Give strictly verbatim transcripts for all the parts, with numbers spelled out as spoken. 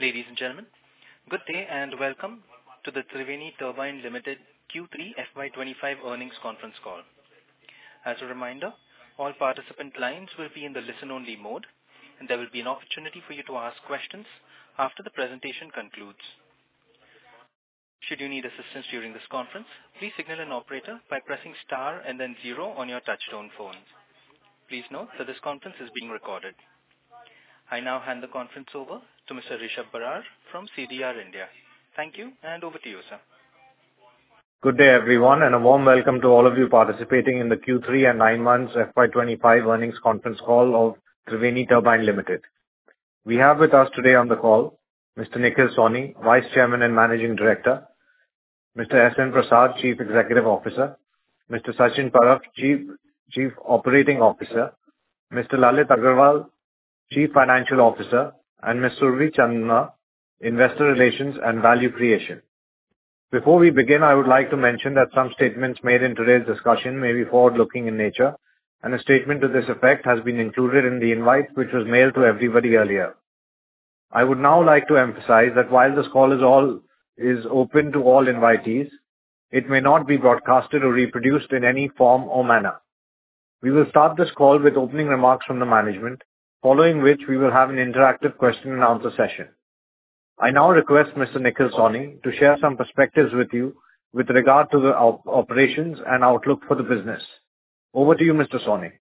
Ladies and gentlemen, good day and welcome to the Triveni Turbine Limited Q three F Y twenty-five earnings conference call. As a reminder, all participant lines will be in the listen-only mode, and there will be an opportunity for you to ask questions after the presentation concludes. Should you need assistance during this conference, please signal an operator by pressing star and then zero on your touchtone phone. Please note that this conference is being recorded. I now hand the conference over to Mister Rishabh Barar from C D R India. Thank you, and over to you, sir. Good day, everyone, and a warm welcome to all of you participating in the Q three and nine months F Y twenty-five earnings conference call of Triveni Turbine Limited. We have with us today on the call Mister Nikhil Sawhney, Vice Chairman and Managing Director, Mister S N Prasad, Chief Executive Officer, Mister Sachin Parab, Chief Chief Operating Officer, Mister Lalit Agarwal, Chief Financial Officer, and Miz Surabhi Chandna, Investor Relations and Value Creation. Before we begin, I would like to mention that some statements made in today's discussion may be forward-looking in nature, and a statement to this effect has been included in the invite which was mailed to everybody earlier. I would now like to emphasize that while this call is all is open to all invitees, it may not be broadcasted or reproduced in any form or manner. We will start this call with opening remarks from the management, following which we will have an interactive question and answer session. I now request Mister Nikhil Sawhney to share some perspectives with you with regard to the op- operations and outlook for the business. Over to you, Mister Sawhney.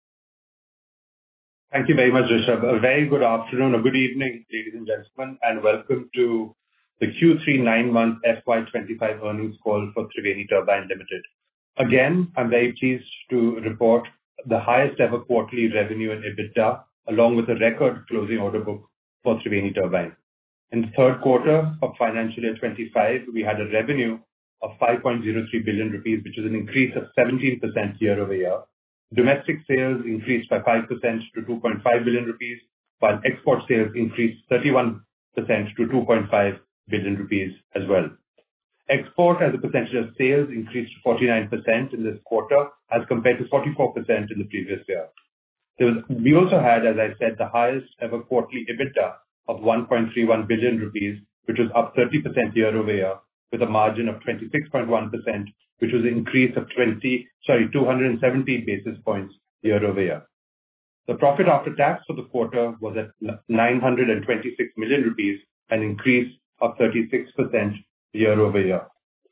Thank you very much, Rishabh. A very good afternoon or good evening, ladies and gentlemen, and welcome to the Q three nine-month F Y twenty-five earnings call for Triveni Turbine Limited. Again, I'm very pleased to report the highest ever quarterly revenue and EBITDA, along with a record closing order book for Triveni Turbine. In the third quarter of financial year twenty-five, we had a revenue of five point zero three billion rupees, which is an increase of seventeen percent year over year. Domestic sales increased by five percent to two point five billion rupees, while export sales increased thirty-one percent to two point five billion rupees as well. Export as a percentage of sales increased to forty-nine percent in this quarter as compared to forty-four percent in the previous year. There was, we also had, as I said, the highest ever quarterly EBITDA of one point three one billion rupees, which was up thirty percent year over year, with a margin of twenty-six point one percent, which was an increase of twenty, sorry, two hundred seventy basis points year over year. The profit after tax for the quarter was at nine hundred twenty-six million rupees, an increase of thirty-six percent year over year.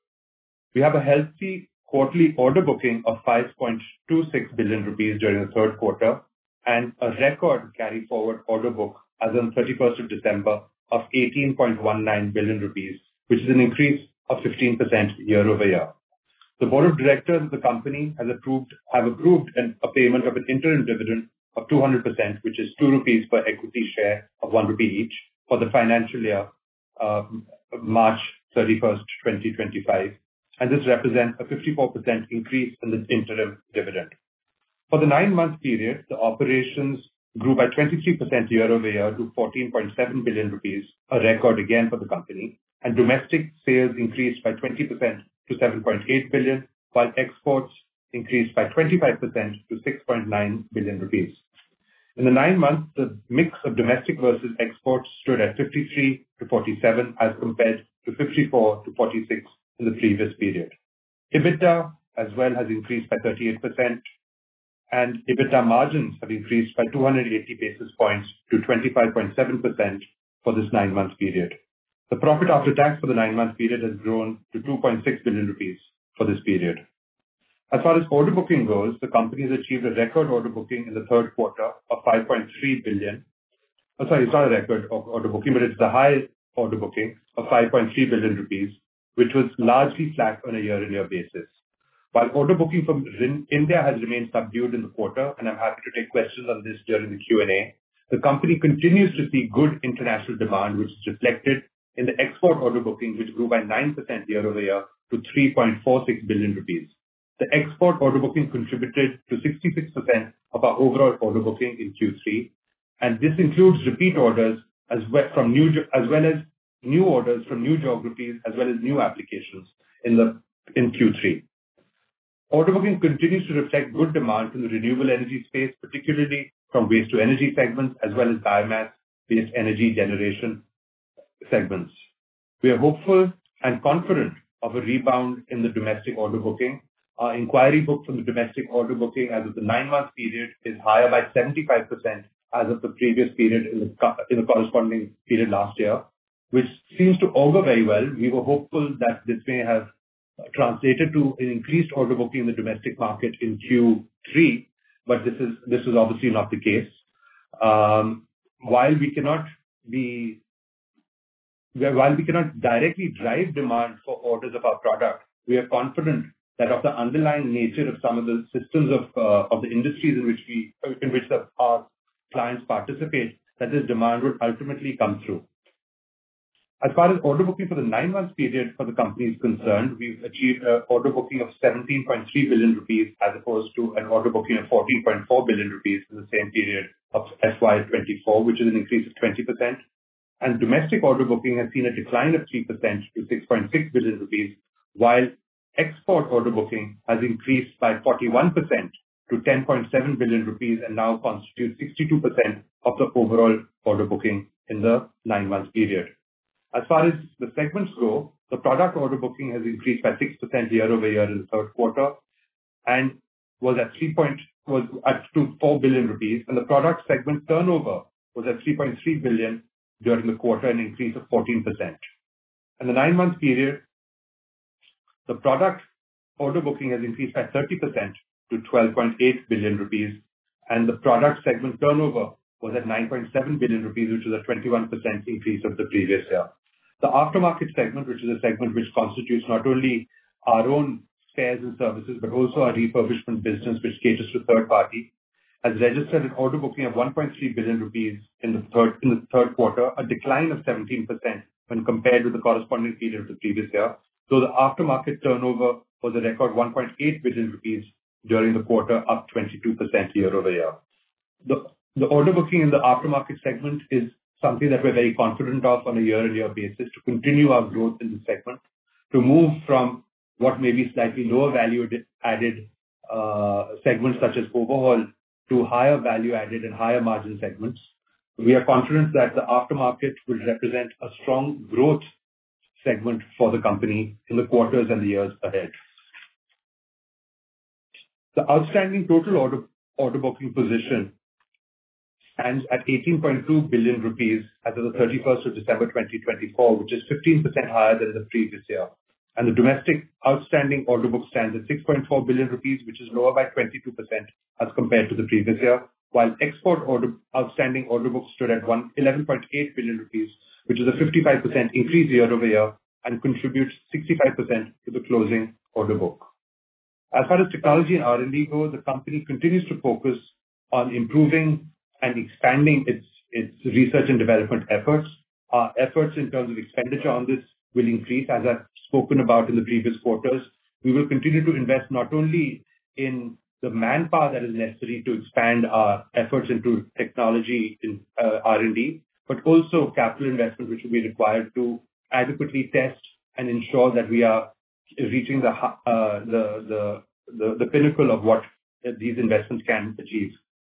We have a healthy quarterly order booking of five point two six billion rupees during the third quarter, and a record carry forward order book as on thirty-first of December of eighteen point one nine billion rupees, which is an increase of fifteen percent year over year. The board of directors of the company has approved, have approved an, a payment of an interim dividend of two hundred percent, which is two rupees per equity share of one rupee each for the financial year uh, March thirty-first, twenty twenty-five. And this represents a fifty-four percent increase in the interim dividend. For the nine-month period, the operations grew by twenty-three percent year over year to fourteen point seven billion rupees, a record again for the company, and domestic sales increased by twenty percent to seven point eight billion, while exports increased by twenty-five percent to six point nine billion rupees. In the nine months, the mix of domestic versus exports stood at fifty-three to forty-seven as compared to fifty-four to forty-six in the previous period. EBITDA as well has increased by thirty-eight percent, and EBITDA margins have increased by two hundred eighty basis points to twenty-five point seven percent for this nine-month period. The profit after tax for the nine-month period has grown to two point six billion rupees for this period. As far as order booking goes, the company has achieved a record order booking in the third quarter of five point three billion. Oh, sorry, it's not a record of order booking, but it's the highest order booking of five point three billion rupees, which was largely flat on a year-on-year basis. While order booking from India has remained subdued in the quarter, and I'm happy to take questions on this during the Q and A, the company continues to see good international demand, which is reflected in the export order booking, which grew by nine percent year over year to three point four six billion rupees. The export order booking contributed to sixty-six percent of our overall order booking in Q three, and this includes repeat orders as well from new as well as new orders from new geographies as well as new applications in the in Q three. Order booking continues to reflect good demand from the renewable energy space, particularly from waste to energy segments, as well as biomass-based energy generation segments. We are hopeful and confident of a rebound in the domestic order booking. Our inquiry book from the domestic order booking as of the nine-month period is higher by seventy-five percent as of the previous period in the, in the corresponding period last year, which seems to augur very well. We were hopeful that this may have translated to an increased order booking in the domestic market in Q three, but this is this is obviously not the case. Um, while we cannot be while we cannot directly drive demand for orders of our product, we are confident that of the underlying nature of some of the systems of uh, of the industries in which we in which the, our clients participate, that this demand would ultimately come through. As far as order booking for the nine-month period for the company is concerned, we've achieved an order booking of seventeen point three billion rupees as opposed to an order booking of fourteen point four billion rupees in the same period of F Y twenty-four, which is an increase of twenty percent. And domestic order booking has seen a decline of three percent to six point six billion rupees, while export order booking has increased by forty-one percent to ten point seven billion rupees and now constitutes sixty-two percent of the overall order booking in the nine-month period. As far as the segments go, the product order booking has increased by six percent year-over-year in the third quarter and was at three point was at to four billion rupees, and the product segment turnover was at three point three billion during the quarter, an increase of fourteen percent. In the nine-month period, the product order booking has increased by thirty percent to twelve point eight billion rupees, and the product segment turnover was at nine point seven billion rupees, which was a twenty-one percent increase of the previous year. The aftermarket segment, which is a segment which constitutes not only our own spares and services, but also our refurbishment business, which caters to third party, has registered an order booking of one point three billion rupees in the third in the third quarter, a decline of seventeen percent when compared with the corresponding period of the previous year. So the aftermarket turnover was a record one point eight billion rupees during the quarter, up twenty-two percent year-over-year. The the order booking in the aftermarket segment is something that we're very confident of on a year-on-year basis to continue our growth in the segment, to move from what may be slightly lower value added uh, segments such as overhaul to higher value added and higher margin segments. We are confident that the aftermarket will represent a strong growth segment for the company in the quarters and the years ahead. The outstanding total order order booking position stands at eighteen point two billion rupees as of the thirty-first of December twenty twenty-four, which is fifteen percent higher than the previous year. And the domestic outstanding order book stands at six point four billion rupees, which is lower by twenty-two percent as compared to the previous year, while export order outstanding order book stood at eleven point eight billion rupees, which is a fifty-five percent increase year-over-year and contributes sixty-five percent to the closing order book. As far as technology and R and D go, the company continues to focus on improving and expanding its its research and development efforts. Our efforts in terms of expenditure on this will increase, as I've spoken about in the previous quarters. We will continue to invest not only in the manpower that is necessary to expand our efforts into technology in uh, R and D, but also capital investment, which will be required to adequately test and ensure that we are reaching the uh, the, the the the pinnacle of what these investments can achieve.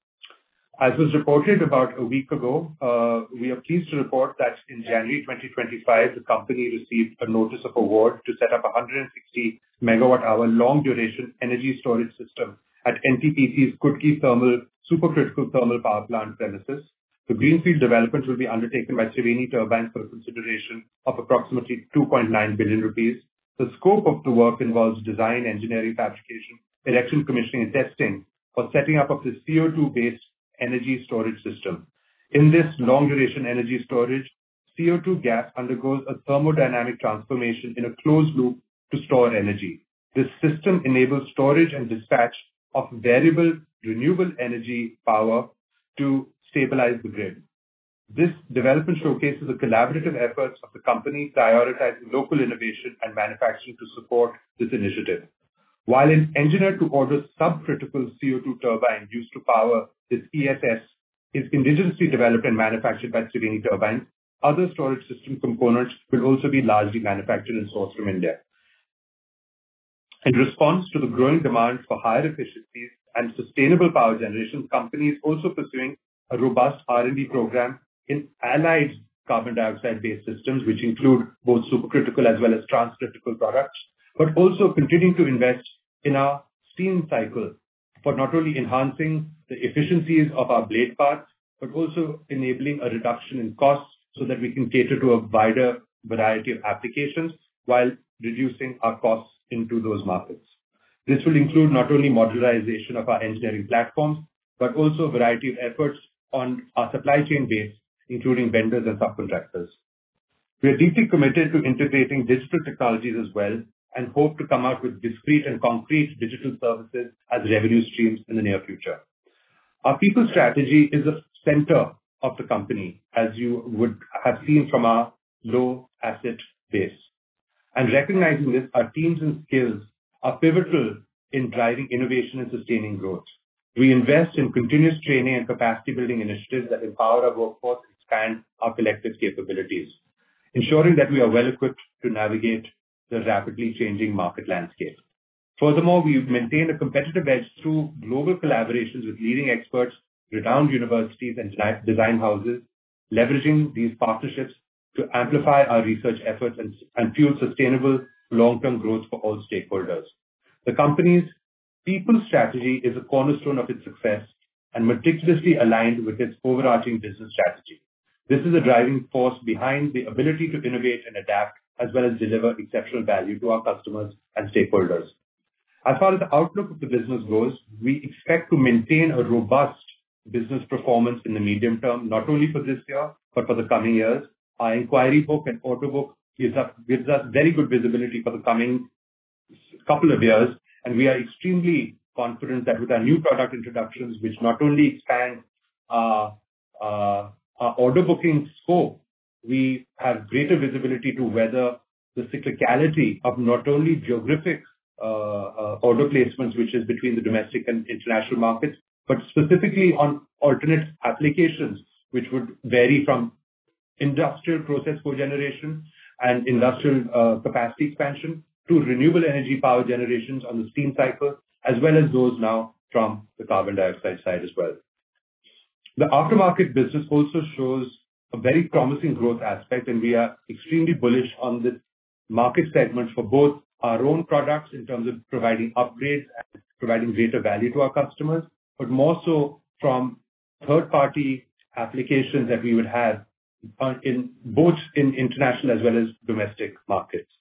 As was reported about a week ago, uh, we are pleased to report that in January twenty twenty-five, the company received a notice of award to set up a one hundred sixty megawatt hour long duration energy storage system at N T P C's Kudgi Thermal Supercritical Thermal Power Plant premises. The greenfield development will be undertaken by Triveni Turbines for a consideration of approximately two point nine billion rupees. The scope of the work involves design, engineering, fabrication, erection, commissioning, and testing for setting up of the C O two based energy storage system. In this long duration energy storage, C O two gas undergoes a thermodynamic transformation in a closed loop to store energy. This system enables storage and dispatch of variable renewable energy power to stabilize the grid. This development showcases the collaborative efforts of the company prioritizing local innovation and manufacturing to support this initiative. While an engineered to order subcritical C O two turbine used to power this E S S is indigenously developed and manufactured by Triveni Turbines, other storage system components will also be largely manufactured and sourced from India. In response to the growing demand for higher efficiencies and sustainable power generation, company is also pursuing a robust R and D program in allied carbon dioxide-based systems, which include both supercritical as well as transcritical products, but also continuing to invest in our steam cycle for not only enhancing the efficiencies of our blade parts, but also enabling a reduction in costs so that we can cater to a wider variety of applications while reducing our costs into those markets. This will include not only modularization of our engineering platforms, but also a variety of efforts on our supply chain base, including vendors and subcontractors. We are deeply committed to integrating digital technologies as well and hope to come out with discrete and concrete digital services as revenue streams in the near future. Our people strategy is the center of the company, as you would have seen from our low asset base. And recognizing this, our teams and skills are pivotal in driving innovation and sustaining growth. We invest in continuous training and capacity building initiatives that empower our workforce and expand our collective capabilities, ensuring that we are well equipped to navigate the rapidly changing market landscape. Furthermore, we maintain a competitive edge through global collaborations with leading experts, renowned universities and design houses, leveraging these partnerships to amplify our research efforts and, and fuel sustainable long-term growth for all stakeholders. The company's people strategy is a cornerstone of its success and meticulously aligned with its overarching business strategy. This is a driving force behind the ability to innovate and adapt, as well as deliver exceptional value to our customers and stakeholders. As far as the outlook of the business goes, we expect to maintain a robust business performance in the medium term, not only for this year, but for the coming years. Our inquiry book and order book gives us, gives us very good visibility for the coming couple of years, and we are extremely confident that with our new product introductions, which not only expand our, uh, our order booking scope, we have greater visibility to weather the cyclicality of not only geographic uh, uh, order placements, which is between the domestic and international markets, but specifically on alternate applications, which would vary from industrial process cogeneration and industrial uh, capacity expansion to renewable energy power generations on the steam cycle, as well as those now from the carbon dioxide side as well. The aftermarket business also shows a very promising growth aspect, and we are extremely bullish on this market segment for both our own products in terms of providing upgrades and providing greater value to our customers, but more so from third-party applications that we would have in both in international as well as domestic markets.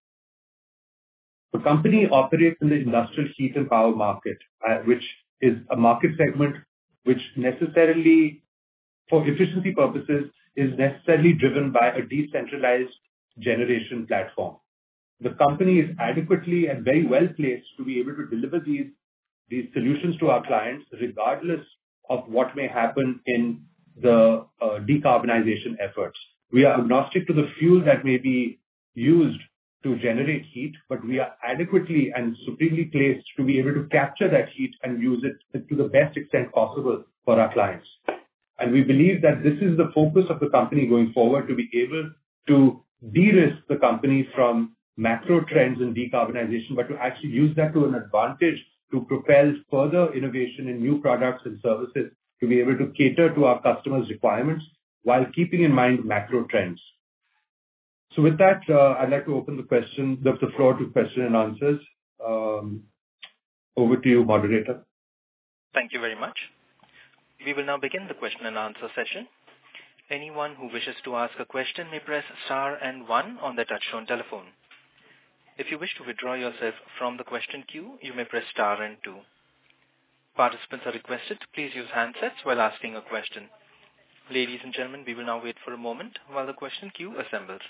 The company operates in the industrial heat and power market, uh, which is a market segment which necessarily, for efficiency purposes, is necessarily driven by a decentralized generation platform. The company is adequately and very well placed to be able to deliver these, these solutions to our clients, regardless of what may happen in the uh, decarbonization efforts. We are agnostic to the fuel that may be used to generate heat, but we are adequately and supremely placed to be able to capture that heat and use it to the best extent possible for our clients. And we believe that this is the focus of the company going forward, to be able to de-risk the company from macro trends in decarbonization, but to actually use that to an advantage to propel further innovation in new products and services to be able to cater to our customers' requirements while keeping in mind macro trends. So with that, uh, I'd like to open the question, the, the floor to question and answers. Um, over to you, moderator. Thank you very much. We will now begin the question and answer session. Anyone who wishes to ask a question may press star and one on their touchtone telephone. If you wish to withdraw yourself from the question queue, you may press star and two. Participants are requested to please use handsets while asking a question. Ladies and gentlemen, we will now wait for a moment while the question queue assembles.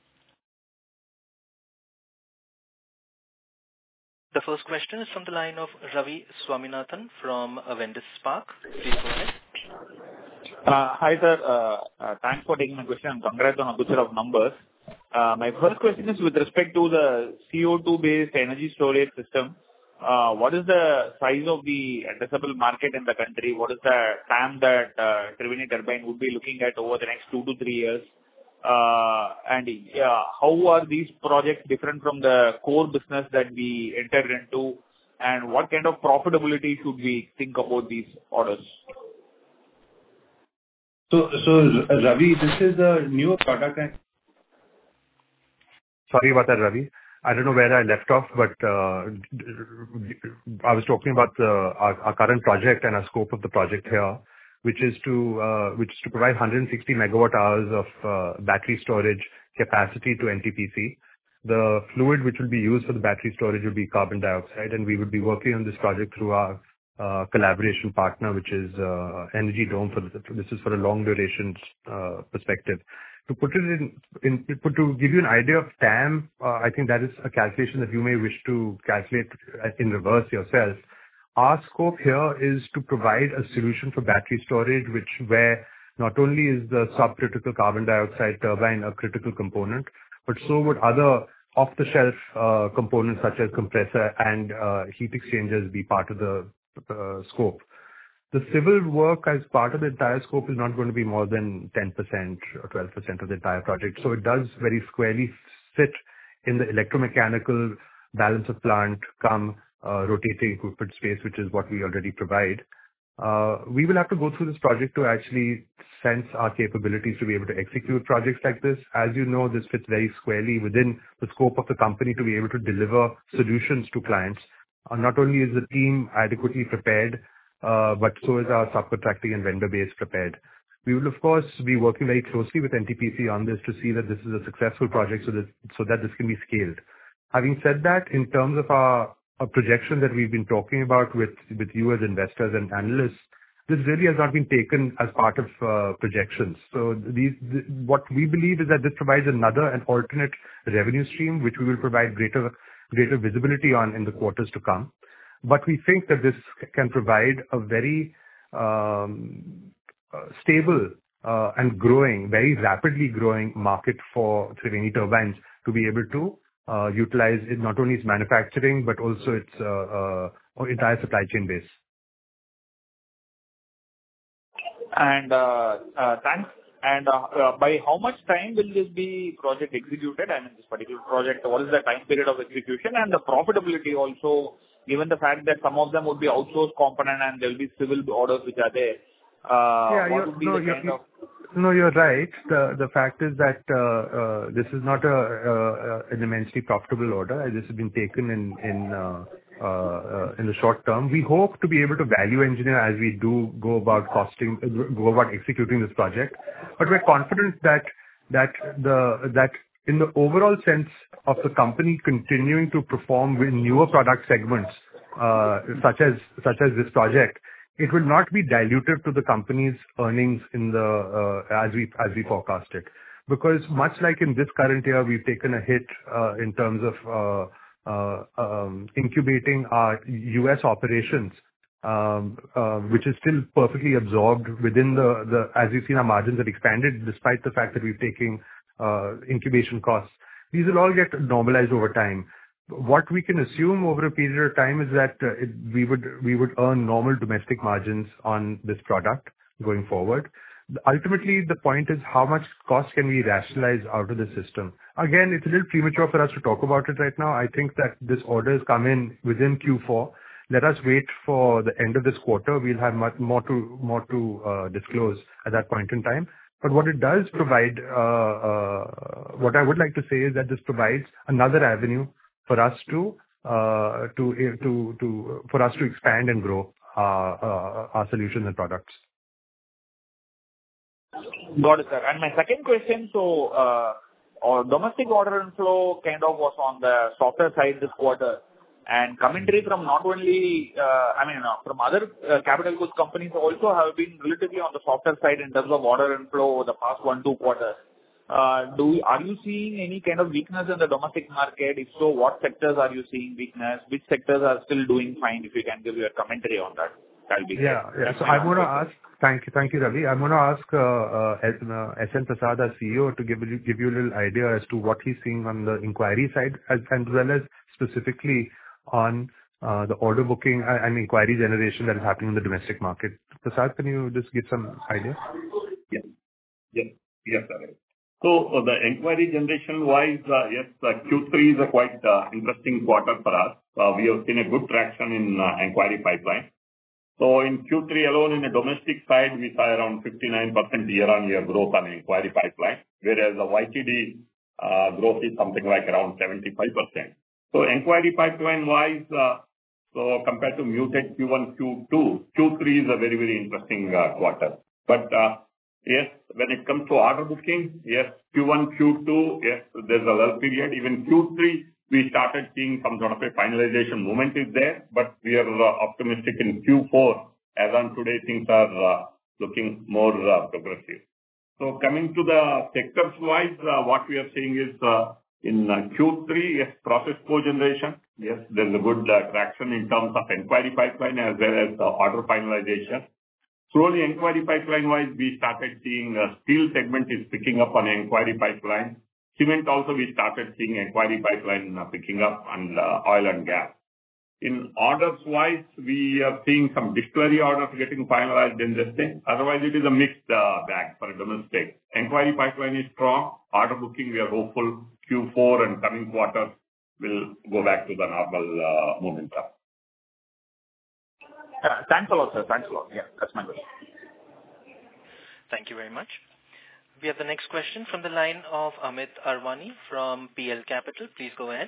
The first question is from the line of Ravi Swaminathan from Avendus Spark. Please go ahead. Uh, hi, sir. Uh, uh, thanks for taking my question and congrats on a good set of numbers. Uh, my first question is with respect to the C O two based energy storage system. Uh, what is the size of the addressable market in the country? What is the T A M that uh, Triveni Turbine would be looking at over the next two to three years? Uh, and uh, how are these projects different from the core business that we entered into? And what kind of profitability should we think about these orders? So, so Ravi, this is a new product. And sorry about that, Ravi. I don't know where I left off, but uh, I was talking about the, our, our current project and our scope of the project here, which is to uh, which is to provide one hundred sixty megawatt hours of uh, battery storage capacity to N T P C. The fluid which will be used for the battery storage will be carbon dioxide, and we would be working on this project through our uh, collaboration partner, which is uh, Energy Dome. For this, this is for a long duration uh, perspective. To put it in, in put, to give you an idea of T A M, uh, I think that is a calculation that you may wish to calculate in reverse yourself. Our scope here is to provide a solution for battery storage, which where not only is the subcritical carbon dioxide turbine a critical component, but so would other off-the-shelf uh, components such as compressor and uh, heat exchangers be part of the uh, scope. The civil work as part of the entire scope is not going to be more than ten percent or twelve percent of the entire project. So it does very squarely sit in the electromechanical balance of plant come uh, rotating equipment space, which is what we already provide. Uh, we will have to go through this project to actually sense our capabilities to be able to execute projects like this. As you know, this fits very squarely within the scope of the company to be able to deliver solutions to clients. Uh, not only is the team adequately prepared, uh, but so is our subcontracting and vendor base prepared. We will, of course, be working very closely with N T P C on this to see that this is a successful project so that, so that this can be scaled. Having said that, in terms of our a projection that we've been talking about with, with you as investors and analysts, this really has not been taken as part of uh, projections. So these, th- what we believe is that this provides another and alternate revenue stream, which we will provide greater, greater visibility on in the quarters to come. But we think that this can provide a very um, uh, stable uh, and growing, very rapidly growing market for Triveni turbines to be able to Uh, utilize it not only its manufacturing, but also its uh, uh, entire supply chain base. And uh, uh, thanks. And uh, uh, by how much time will this be project executed? I mean, this particular project, what is the time period of execution and the profitability also, given the fact that some of them would be outsourced component and there will be civil orders which are there. Uh, yeah, what would be no, the kind of... No, you're right. The the fact is that uh, uh, this is not a, uh, an immensely profitable order. This has been taken in in uh, uh, uh, in the short term. We hope to be able to value engineer as we do go about costing, go about executing this project. But we're confident that that the that in the overall sense of the company continuing to perform with newer product segments, uh, such as such as this project, it will not be dilutive to the company's earnings in the uh, as we as we forecast it. Because much like in this current year, we've taken a hit uh, in terms of uh, uh, um, incubating our U S operations, um, uh, which is still perfectly absorbed within the, the as you've seen, our margins have expanded despite the fact that we're taking uh, incubation costs. These will all get normalized over time. What we can assume over a period of time is that uh, it, we would we would earn normal domestic margins on this product going forward. Ultimately, the point is how much cost can we rationalize out of the system. Again, it's a little premature for us to talk about it right now. I think that this order has come in within Q four. Let us wait for the end of this quarter. We'll have much more to more to uh, disclose at that point in time. But what it does provide, uh, uh, what I would like to say is that this provides another avenue for us to uh, to to to for us to expand and grow uh, uh, our solutions and products. Got it, sir. And my second question, so uh, our domestic order inflow kind of was on the softer side this quarter, and commentary from not only uh, I mean uh, from other uh, capital goods companies also have been relatively on the softer side in terms of order inflow over the past one two quarters. Uh, do are you seeing any kind of weakness in the domestic market? If so, what sectors are you seeing weakness? Which sectors are still doing fine? If you can give your commentary on that, that'll be yeah, great. Yeah. So I'm going to ask. Thank you, thank you, Ravi. I'm going to ask uh, uh, S N Prasad, our C E O, to give you give you a little idea as to what he's seeing on the inquiry side, as, as well as specifically on uh, the order booking and inquiry generation that is happening in the domestic market. Prasad, can you just give some idea? Yes. Yes. Yes, sir. So uh, the inquiry generation wise, uh, yes, uh, Q three is a quite uh, interesting quarter for us. Uh, we have seen a good traction in uh, inquiry pipeline. So in Q three alone, in the domestic side, we saw around fifty-nine percent year-on-year growth on inquiry pipeline, whereas the Y T D uh, growth is something like around seventy-five percent. So inquiry pipeline-wise, uh, so compared to muted Q one, Q two, Q three is a very, very interesting uh, quarter. But uh, yes, when it comes to order booking, yes, Q one, Q two, yes, there's a lull period. Even Q three, we started seeing some sort of a finalization movement is there, but we are uh, optimistic in Q four. As on today, things are uh, looking more uh, progressive. So coming to the sectors-wise, uh, what we are seeing is uh, in uh, Q three, yes, process cogeneration. Yes, there's a good uh, traction in terms of inquiry pipeline as well as uh, order finalization. Slowly, inquiry pipeline-wise, we started seeing uh, steel segment is picking up on inquiry pipeline. Cement also, we started seeing inquiry pipeline uh, picking up, and uh, oil and gas. In orders-wise, we are seeing some distillery orders getting finalized in this thing. Otherwise, it is a mixed uh, bag for domestic. Inquiry pipeline is strong. Order booking, we are hopeful Q four and coming quarters will go back to the normal uh, momentum. Uh, thanks a lot, sir. Thanks a lot. Yeah, that's my question. Thank you very much. We have the next question from the line of Amit Arwani from P L Capital. Please go ahead.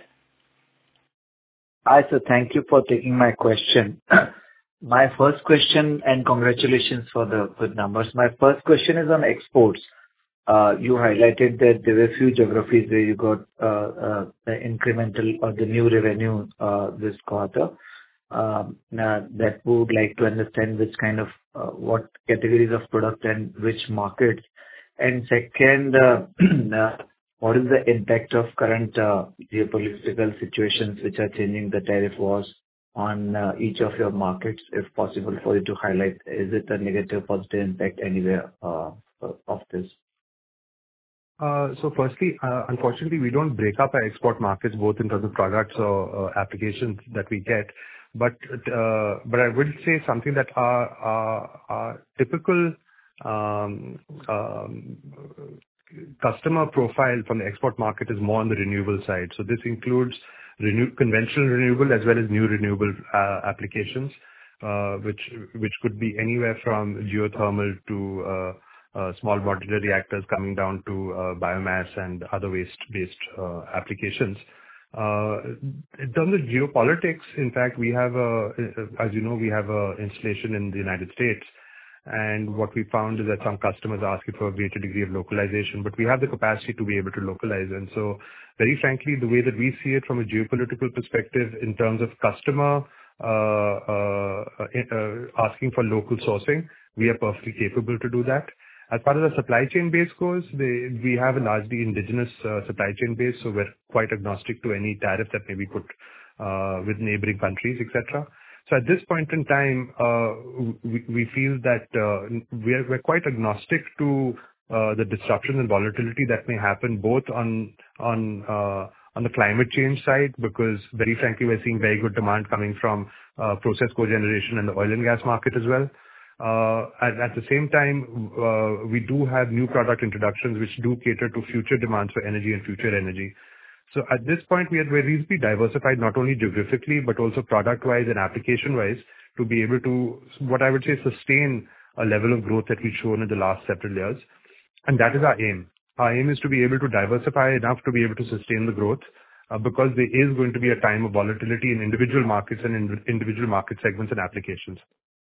Hi, sir. Thank you for taking my question. My first question, and congratulations for the good numbers. My first question is on exports. Uh, you highlighted that there were a few geographies where you got uh, uh, the incremental or the new revenue uh, this quarter. Um, uh, that we would like to understand which kind of, uh, what categories of product and which markets. And second, uh, uh, what is the impact of current uh, geopolitical situations which are changing the tariff wars on uh, each of your markets, if possible for you to highlight? Is it a negative, positive impact anywhere uh, of this? Uh, So firstly, uh, unfortunately, we don't break up our export markets both in terms of products or uh, applications that we get. But uh, but I would say something that our our our typical um, um, customer profile from the export market is more on the renewable side. So this includes renew conventional renewable as well as new renewable uh, applications, uh, which which could be anywhere from geothermal to uh, uh, small modular reactors coming down to uh, biomass and other waste-based uh, applications. Uh, in terms of geopolitics, in fact, we have a, as you know, we have a installation in the United States. And what we found is that some customers are asking for a greater degree of localization, but we have the capacity to be able to localize. And so, very frankly, the way that we see it from a geopolitical perspective in terms of customer uh, uh, uh, asking for local sourcing, we are perfectly capable to do that. As far as the supply chain base goes, they, we have a largely indigenous uh, supply chain base, so we're quite agnostic to any tariff that may be put uh, with neighboring countries, et cetera. So at this point in time, uh, we, we feel that uh, we are, we're quite agnostic to uh, the disruptions and volatility that may happen both on on uh, on the climate change side, because very frankly, we're seeing very good demand coming from uh, process cogeneration and the oil and gas market as well. Uh, and at the same time, uh, we do have new product introductions which do cater to future demands for energy and future energy. So at this point, we are very reasonably diversified, not only geographically, but also product-wise and application-wise, to be able to, what I would say, sustain a level of growth that we've shown in the last several years. And that is our aim. Our aim is to be able to diversify enough to be able to sustain the growth, uh, because there is going to be a time of volatility in individual markets and in individual market segments and applications.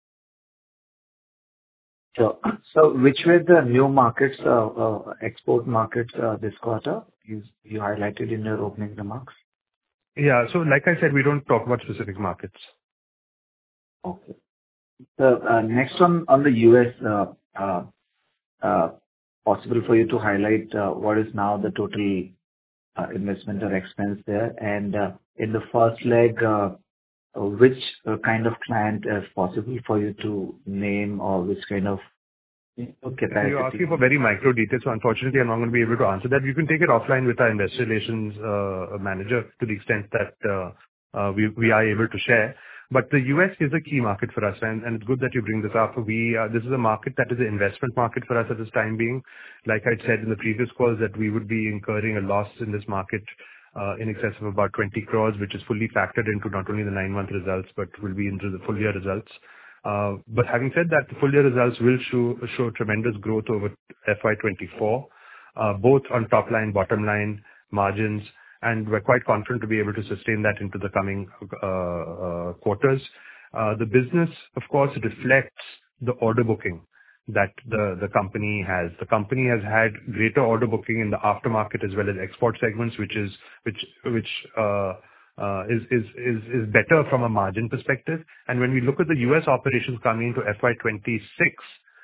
Sure. So which were the new markets, uh, uh, export markets uh, this quarter? You, you highlighted in your opening remarks. Yeah. So like I said, we don't talk about specific markets. Okay. So uh, next one on the U S, uh, uh, uh, possible for you to highlight uh, what is now the total uh, investment or expense there, and uh, in the first leg, uh, which uh, kind of client is possible for you to name, or which kind of capacity? You're asking for very micro details, so unfortunately, I'm not going to be able to answer that. You can take it offline with our investor relations uh, manager to the extent that uh, uh, we we are able to share. But the U S is a key market for us, and, and it's good that you bring this up. We uh, this is a market that is an investment market for us at this time being. Like I said in the previous calls, that we would be incurring a loss in this market uh, in excess of about twenty crores, which is fully factored into not only the nine-month results, but will be into the full year results. Uh, But having said that, the full year results will show show tremendous growth over F Y twenty-four, uh, both on top line, bottom line, margins, and we're quite confident to be able to sustain that into the coming uh, uh, quarters. Uh, The business, of course, reflects the order booking that the the company has. The company has had greater order booking in the aftermarket as well as export segments, which is which which uh uh is is is is better from a margin perspective. And when we look at the U S operations coming into F Y twenty-six,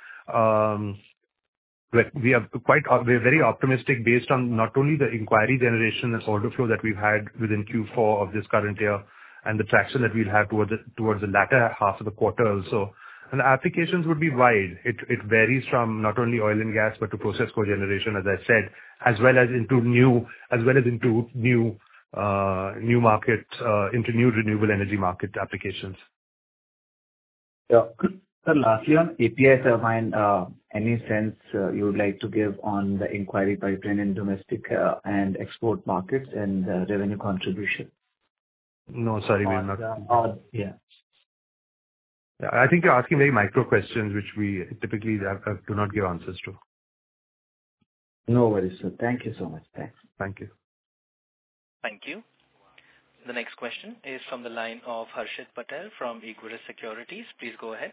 um we're we are quite we're very optimistic based on not only the inquiry generation and order flow that we've had within Q four of this current year and the traction that we'll have towards the towards the latter half of the quarter also. And the applications would be wide. It it varies from not only oil and gas, but to process cogeneration, as I said, as well as into new as well as into new uh, new market, uh, into new renewable energy market applications. Yeah. So lastly, on A P I turbine, uh, any sense uh, you would like to give on the inquiry pipeline in domestic uh, and export markets and uh, revenue contribution? No, sorry, we're On not. the- on- Yeah. Yeah, I think you're asking very micro questions, which we typically have- have- do not give answers to. No worries, sir. Thank you so much. Thanks. Thank you. Thank you. The next question is from the line of Harshit Patel from Equirus Securities. Please go ahead.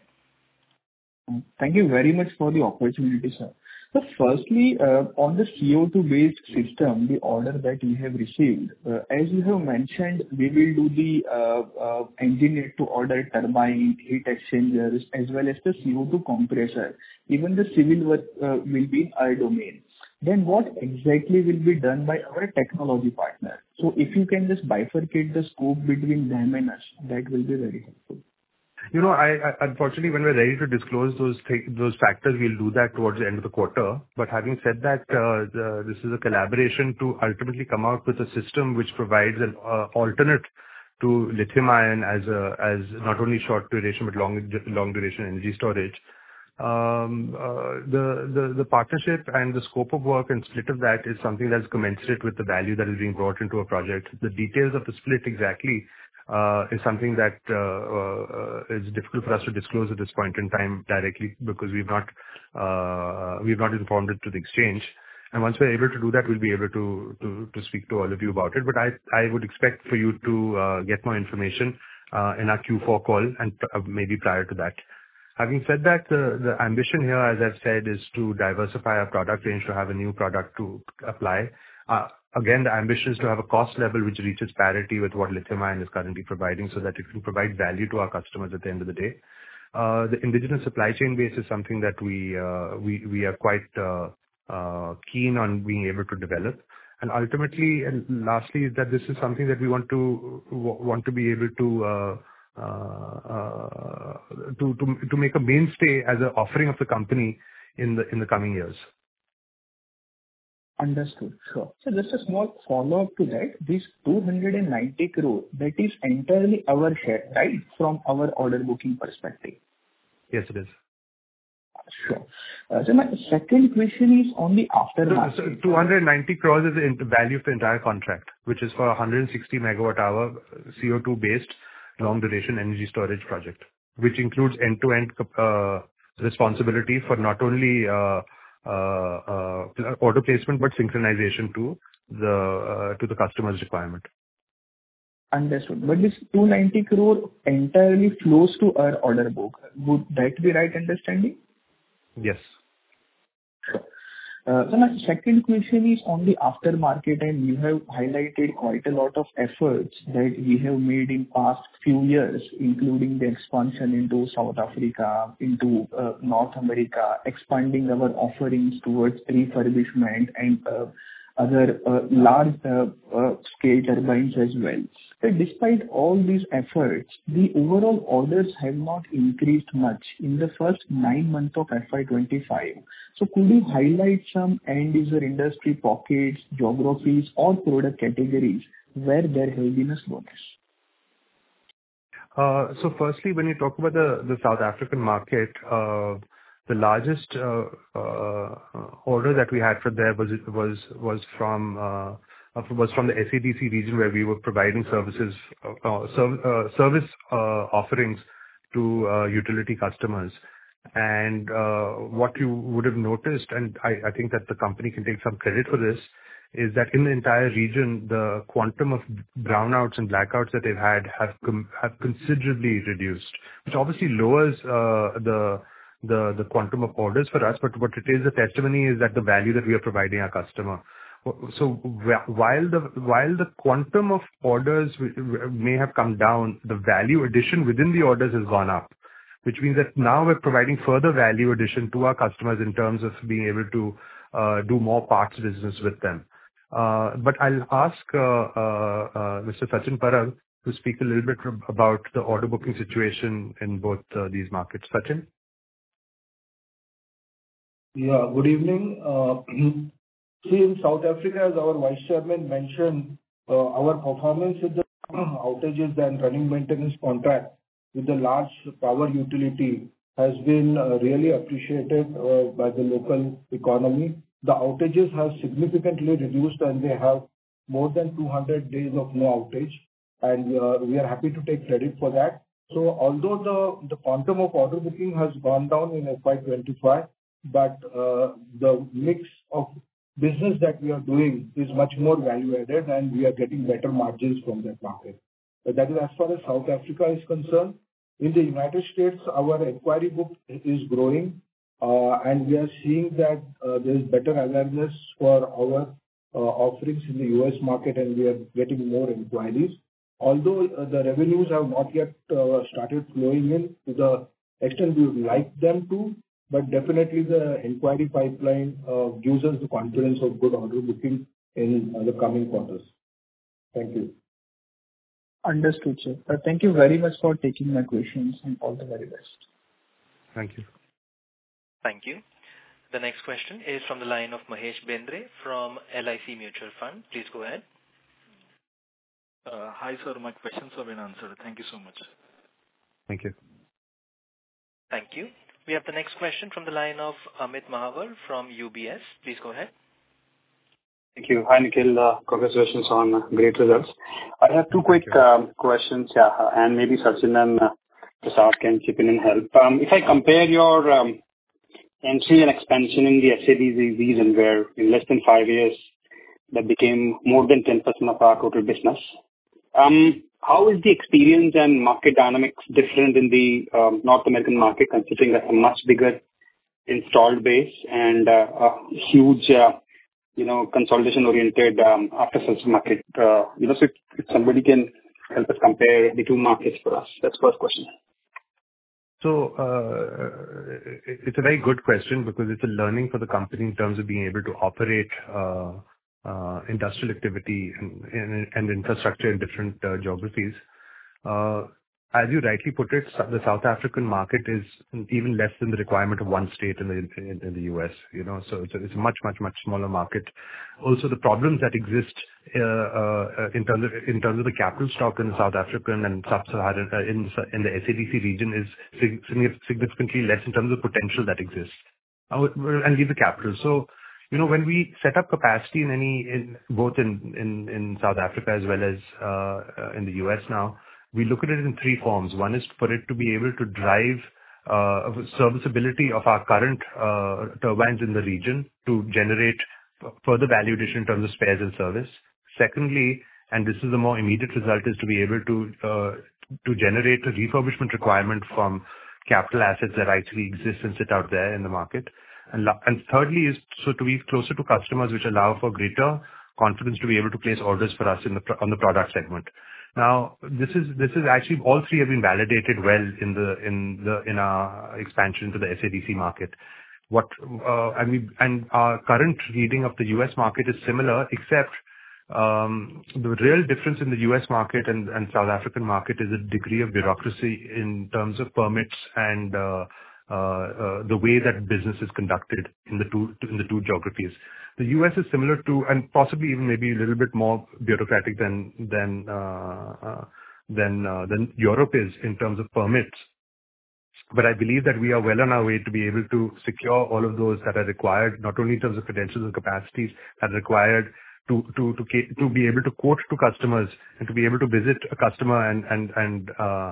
Thank you very much for the opportunity, sir. So firstly, uh, on the C O two based system, the order that we have received, uh, as you have mentioned, we will do the uh, uh, engineer to order turbine, heat exchangers, as well as the C O two compressor. Even the civil work uh, will be in our domain. Then what exactly will be done by our technology partner? So if you can just bifurcate the scope between them and us, that will be very helpful. You know, I I- unfortunately, when we're ready to disclose those thi- those factors, we'll do that towards the end of the quarter. But having said that, uh, the- this is a collaboration to ultimately come out with a system which provides an uh, alternate to lithium-ion as a as not only short duration, but long long duration energy storage. Um, uh, The the the partnership and the scope of work and split of that is something that's commensurate with the value that is being brought into a project. The details of the split exactly uh, is something that uh, uh, is difficult for us to disclose at this point in time directly because we've not uh, we've not informed it to the exchange. And once we're able to do that, we'll be able to to to speak to all of you about it. But I I would expect for you to uh, get more information uh, in our Q four call and uh, maybe prior to that. Having said that, the the ambition here, as I've said, is to diversify our product range, to have a new product to apply. Uh, Again, the ambition is to have a cost level which reaches parity with what lithium-ion is currently providing, so that it can provide value to our customers at the end of the day. Uh, The indigenous supply chain base is something that we uh, we we are quite uh, uh, keen on being able to develop. And ultimately, and lastly, is that this is something that we want to want to be able to uh, uh, uh, to to to make a mainstay as an offering of the company in the in the coming years. Understood. Sure. So just a small follow-up to that. This two hundred ninety crore, that is entirely our share, right? From our order booking perspective. Yes, it is. Sure. Uh, So my second question is on the So aftermarket. so two hundred ninety crores is the int- value of the entire contract, which is for a one hundred sixty megawatt hour C O two based long duration energy storage project, which includes end-to-end uh, responsibility for not only uh, uh, uh, order placement, but synchronization to the uh, to the customer's requirement. Understood. But this two hundred ninety crore entirely flows to our order book. Would that be right understanding? Yes. Sure. Uh, So my second question is on the aftermarket, and you have highlighted quite a lot of efforts that we have made in past few years, including the expansion into South Africa, into uh, North America, expanding our offerings towards refurbishment and uh, other uh, large uh, uh, scale turbines as well. But despite all these efforts, the overall orders have not increased much in the first nine months of F Y twenty-five. So could you highlight some end user industry pockets, geographies, or product categories where there have been a slowness? Uh, So firstly, when you talk about the the South African market, uh, the largest uh, uh, order that we had for there was was was from uh, was from the S A D C region, where we were providing services, uh, serv- uh, service uh, offerings to uh, utility customers. And uh, what you would have noticed, and I, I think that the company can take some credit for this, is that in the entire region, the quantum of brownouts and blackouts that they've had have com- have considerably reduced, which obviously lowers uh, the the the quantum of orders for us. But what it is a testimony is that the value that we are providing our customer. So wh- while the while the quantum of orders w- w- may have come down, the value addition within the orders has gone up, which means that now we're providing further value addition to our customers in terms of being able to uh, do more parts business with them. Uh, But I'll ask uh, uh, uh, Mister Sachin Parab to speak a little bit about the order booking situation in both uh, these markets. Sachin? Yeah, good evening. Uh, See, in South Africa, as our Vice Chairman mentioned, uh, our performance with the outages and running maintenance contract with the large power utility has been uh, really appreciated uh, by the local economy. The outages have significantly reduced, and they have more than two hundred days of no outage, and uh, we are happy to take credit for that. So although the the quantum of order booking has gone down in F Y twenty-five, but uh, the mix of business that we are doing is much more value-added, and we are getting better margins from that market. But that is as far as South Africa is concerned. In the United States, our inquiry book is growing, uh, and we are seeing that uh, there is better awareness for our uh, offerings in the U S market, and we are getting more inquiries. Although uh, the revenues have not yet uh, started flowing in to the extent we would like them to, but definitely the inquiry pipeline uh, gives us the confidence of good order booking in uh, the coming quarters. Thank you. Understood, sir. Uh, Thank you very much for taking my questions, and all the very best. Thank you. Thank you. The next question is from the line of Mahesh Bendre from L I C Mutual Fund. Please go ahead. Uh, Hi, sir. My questions have been answered. Thank you so much. Thank you. Thank you. We have the next question from the line of Amit Mahawar from U B S. Please go ahead. Thank you. Hi, Nikhil. Uh, Congratulations on uh, great results. I have two quick um, questions, yeah, and maybe Sachin and uh, Prasad can chip in and help. Um, If I compare your um, entry and expansion in the S A D C region, where in less than five years that became more than ten percent of our total business, um, how is the experience and market dynamics different in the um, North American market, considering that's a much bigger installed base and uh, a huge, uh, you know, consolidation-oriented um, after-sales market? Uh, you know, so if, if somebody can help us compare the two markets for us. That's the first question. So uh, it's a very good question because it's a learning for the company in terms of being able to operate uh, uh, industrial activity and, and, and infrastructure in different uh, geographies. Uh, as you rightly put it, the South African market is even less than the requirement of one state in the in, in the U S. You know, so it's a, it's a much much much smaller market. Also, the problems that exist uh, uh, in terms of in terms of the capital stock in the South African and sub-Saharan uh, in in the S A D C region is sig- significantly less in terms of potential that exists. Uh, and leave the capital. So, you know, when we set up capacity in any in both in in, in South Africa as well as uh, in the U S now, we look at it in three forms. One is for it to be able to drive uh, serviceability of our current uh, turbines in the region to generate further value addition in terms of spares and service. Secondly, and this is the more immediate result, is to be able to uh, to generate a refurbishment requirement from capital assets that actually exist and sit out there in the market. And, la- and thirdly is so to be closer to customers, which allow for greater confidence to be able to place orders for us in the pro- on the product segment. Now, this is this is actually all three have been validated well in the in the in our expansion to the S A D C market. What uh, and we and our current reading of the U S market is similar, except um, the real difference in the U S market and, and South African market is the degree of bureaucracy in terms of permits and uh, uh, uh, the way that business is conducted in the two in the two geographies. The U S is similar to, and possibly even maybe a little bit more bureaucratic than than uh, uh, than uh, than Europe is in terms of permits. But I believe that we are well on our way to be able to secure all of those that are required, not only in terms of credentials and capacities that are required to to to to be able to quote to customers and to be able to visit a customer and and and uh,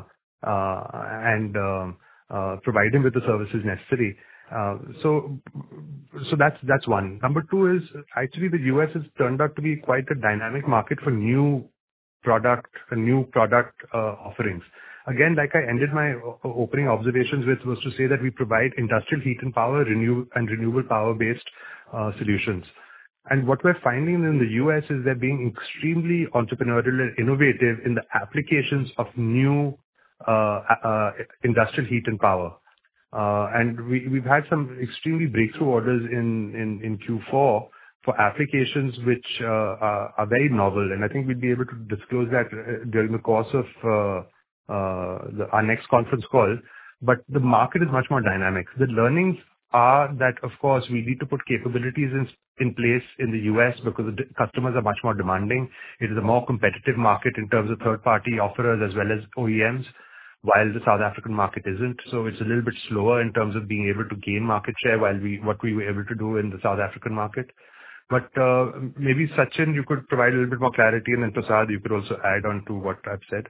uh, and um, uh, provide him with the services necessary. Uh, so, so that's that's one. Number two is actually the U S has turned out to be quite a dynamic market for new product, uh, new product uh, offerings. Again, like I ended my o- opening observations with, was to say that we provide industrial heat and power, renew and renewable power-based uh, solutions. And what we're finding in the U S is they're being extremely entrepreneurial and innovative in the applications of new uh, uh, industrial heat and power. Uh, and we, we've had some extremely breakthrough orders in, in, in Q four for applications which uh, are, are very novel. And I think we'll be able to disclose that uh, during the course of uh, uh, the, our next conference call. But the market is much more dynamic. The learnings are that, of course, we need to put capabilities in, in place in the U S because the d- customers are much more demanding. It is a more competitive market in terms of third-party offerers as well as O E Ms, while the South African market isn't. So it's a little bit slower in terms of being able to gain market share while we what we were able to do in the South African market. But uh, maybe Sachin, you could provide a little bit more clarity, and then Prasad, you could also add on to what I've said.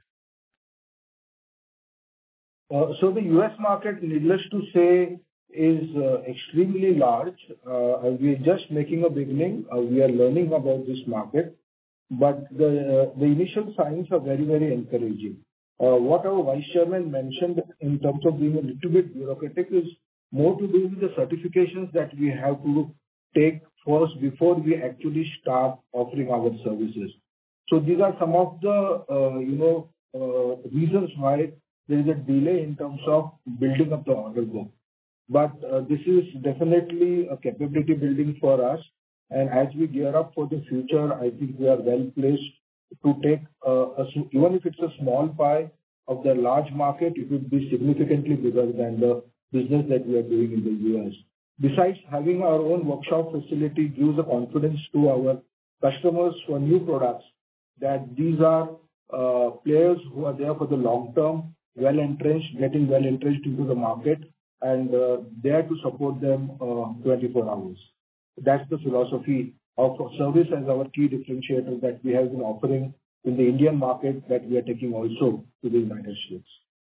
Uh, So the U S market, needless to say, is uh, extremely large. Uh, We are just making a beginning. Uh, We are learning about this market, but the uh, the initial signs are very, very encouraging. Uh, What our Vice Chairman mentioned in terms of being a little bit bureaucratic is more to do with the certifications that we have to take first before we actually start offering our services. So these are some of the, uh, you know, uh, reasons why there is a delay in terms of building up the order book. But uh, this is definitely a capability building for us. And as we gear up for the future, I think we are well placed to take, uh, a s- even if it's a small pie of the large market, it would be significantly bigger than the business that we are doing in the U S. Besides, having our own workshop facility gives a confidence to our customers for new products that these are uh, players who are there for the long term, well entrenched, getting well entrenched into the market, and uh, there to support them uh, twenty-four hours. That's the philosophy of service as our key differentiator that we have been offering in the Indian market that we are taking also to the United States.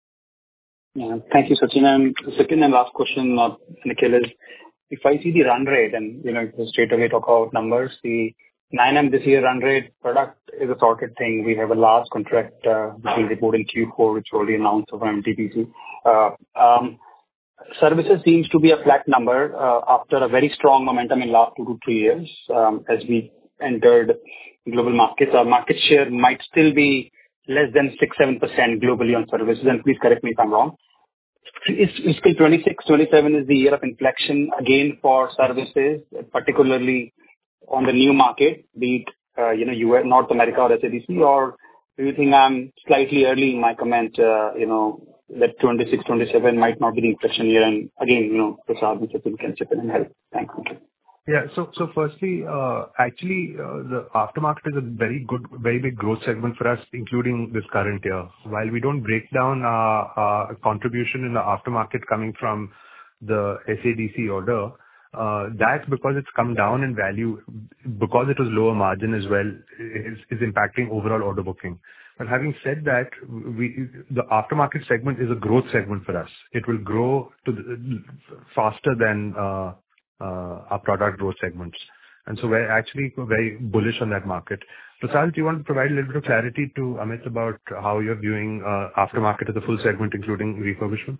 Yeah. Thank you, Sachin. And the second and last question, uh, Nikhil, is if I see the run rate and, you know, if you straight away talk about numbers, the nine M this year run rate product is a sorted thing. We have a large contract uh, which will report in Q four, which already announced from M T P C. Uh, um, Services seems to be a flat number uh, after a very strong momentum in last two to three years. Um, As we entered global markets, our market share might still be less than six to seven percent globally on services, and please correct me if I'm wrong. Is fiscal twenty-six twenty-seven is the year of inflection again for services, particularly on the new market, be it, uh, you know, U S, North America or S A D C, or do you think I'm slightly early in my comment, uh, you know, that twenty-six twenty-seven might not be the inflection year? And again, you know, Prasad and Sachin can chip in and help. Thanks. Yeah. So so firstly, uh actually, uh the aftermarket is a very good, very big growth segment for us, including this current year. While we don't break down our our contribution in the aftermarket coming from the S A D C order, uh that's because it's come down in value, because it was lower margin as well, is is impacting overall order booking. But having said that, we the aftermarket segment is a growth segment for us. It will grow to the faster than uh uh, our product growth segments. And so we're actually very bullish on that market. Prasad, do you want to provide a little bit of clarity to Amit about how you're viewing uh, aftermarket as a full segment, including refurbishment?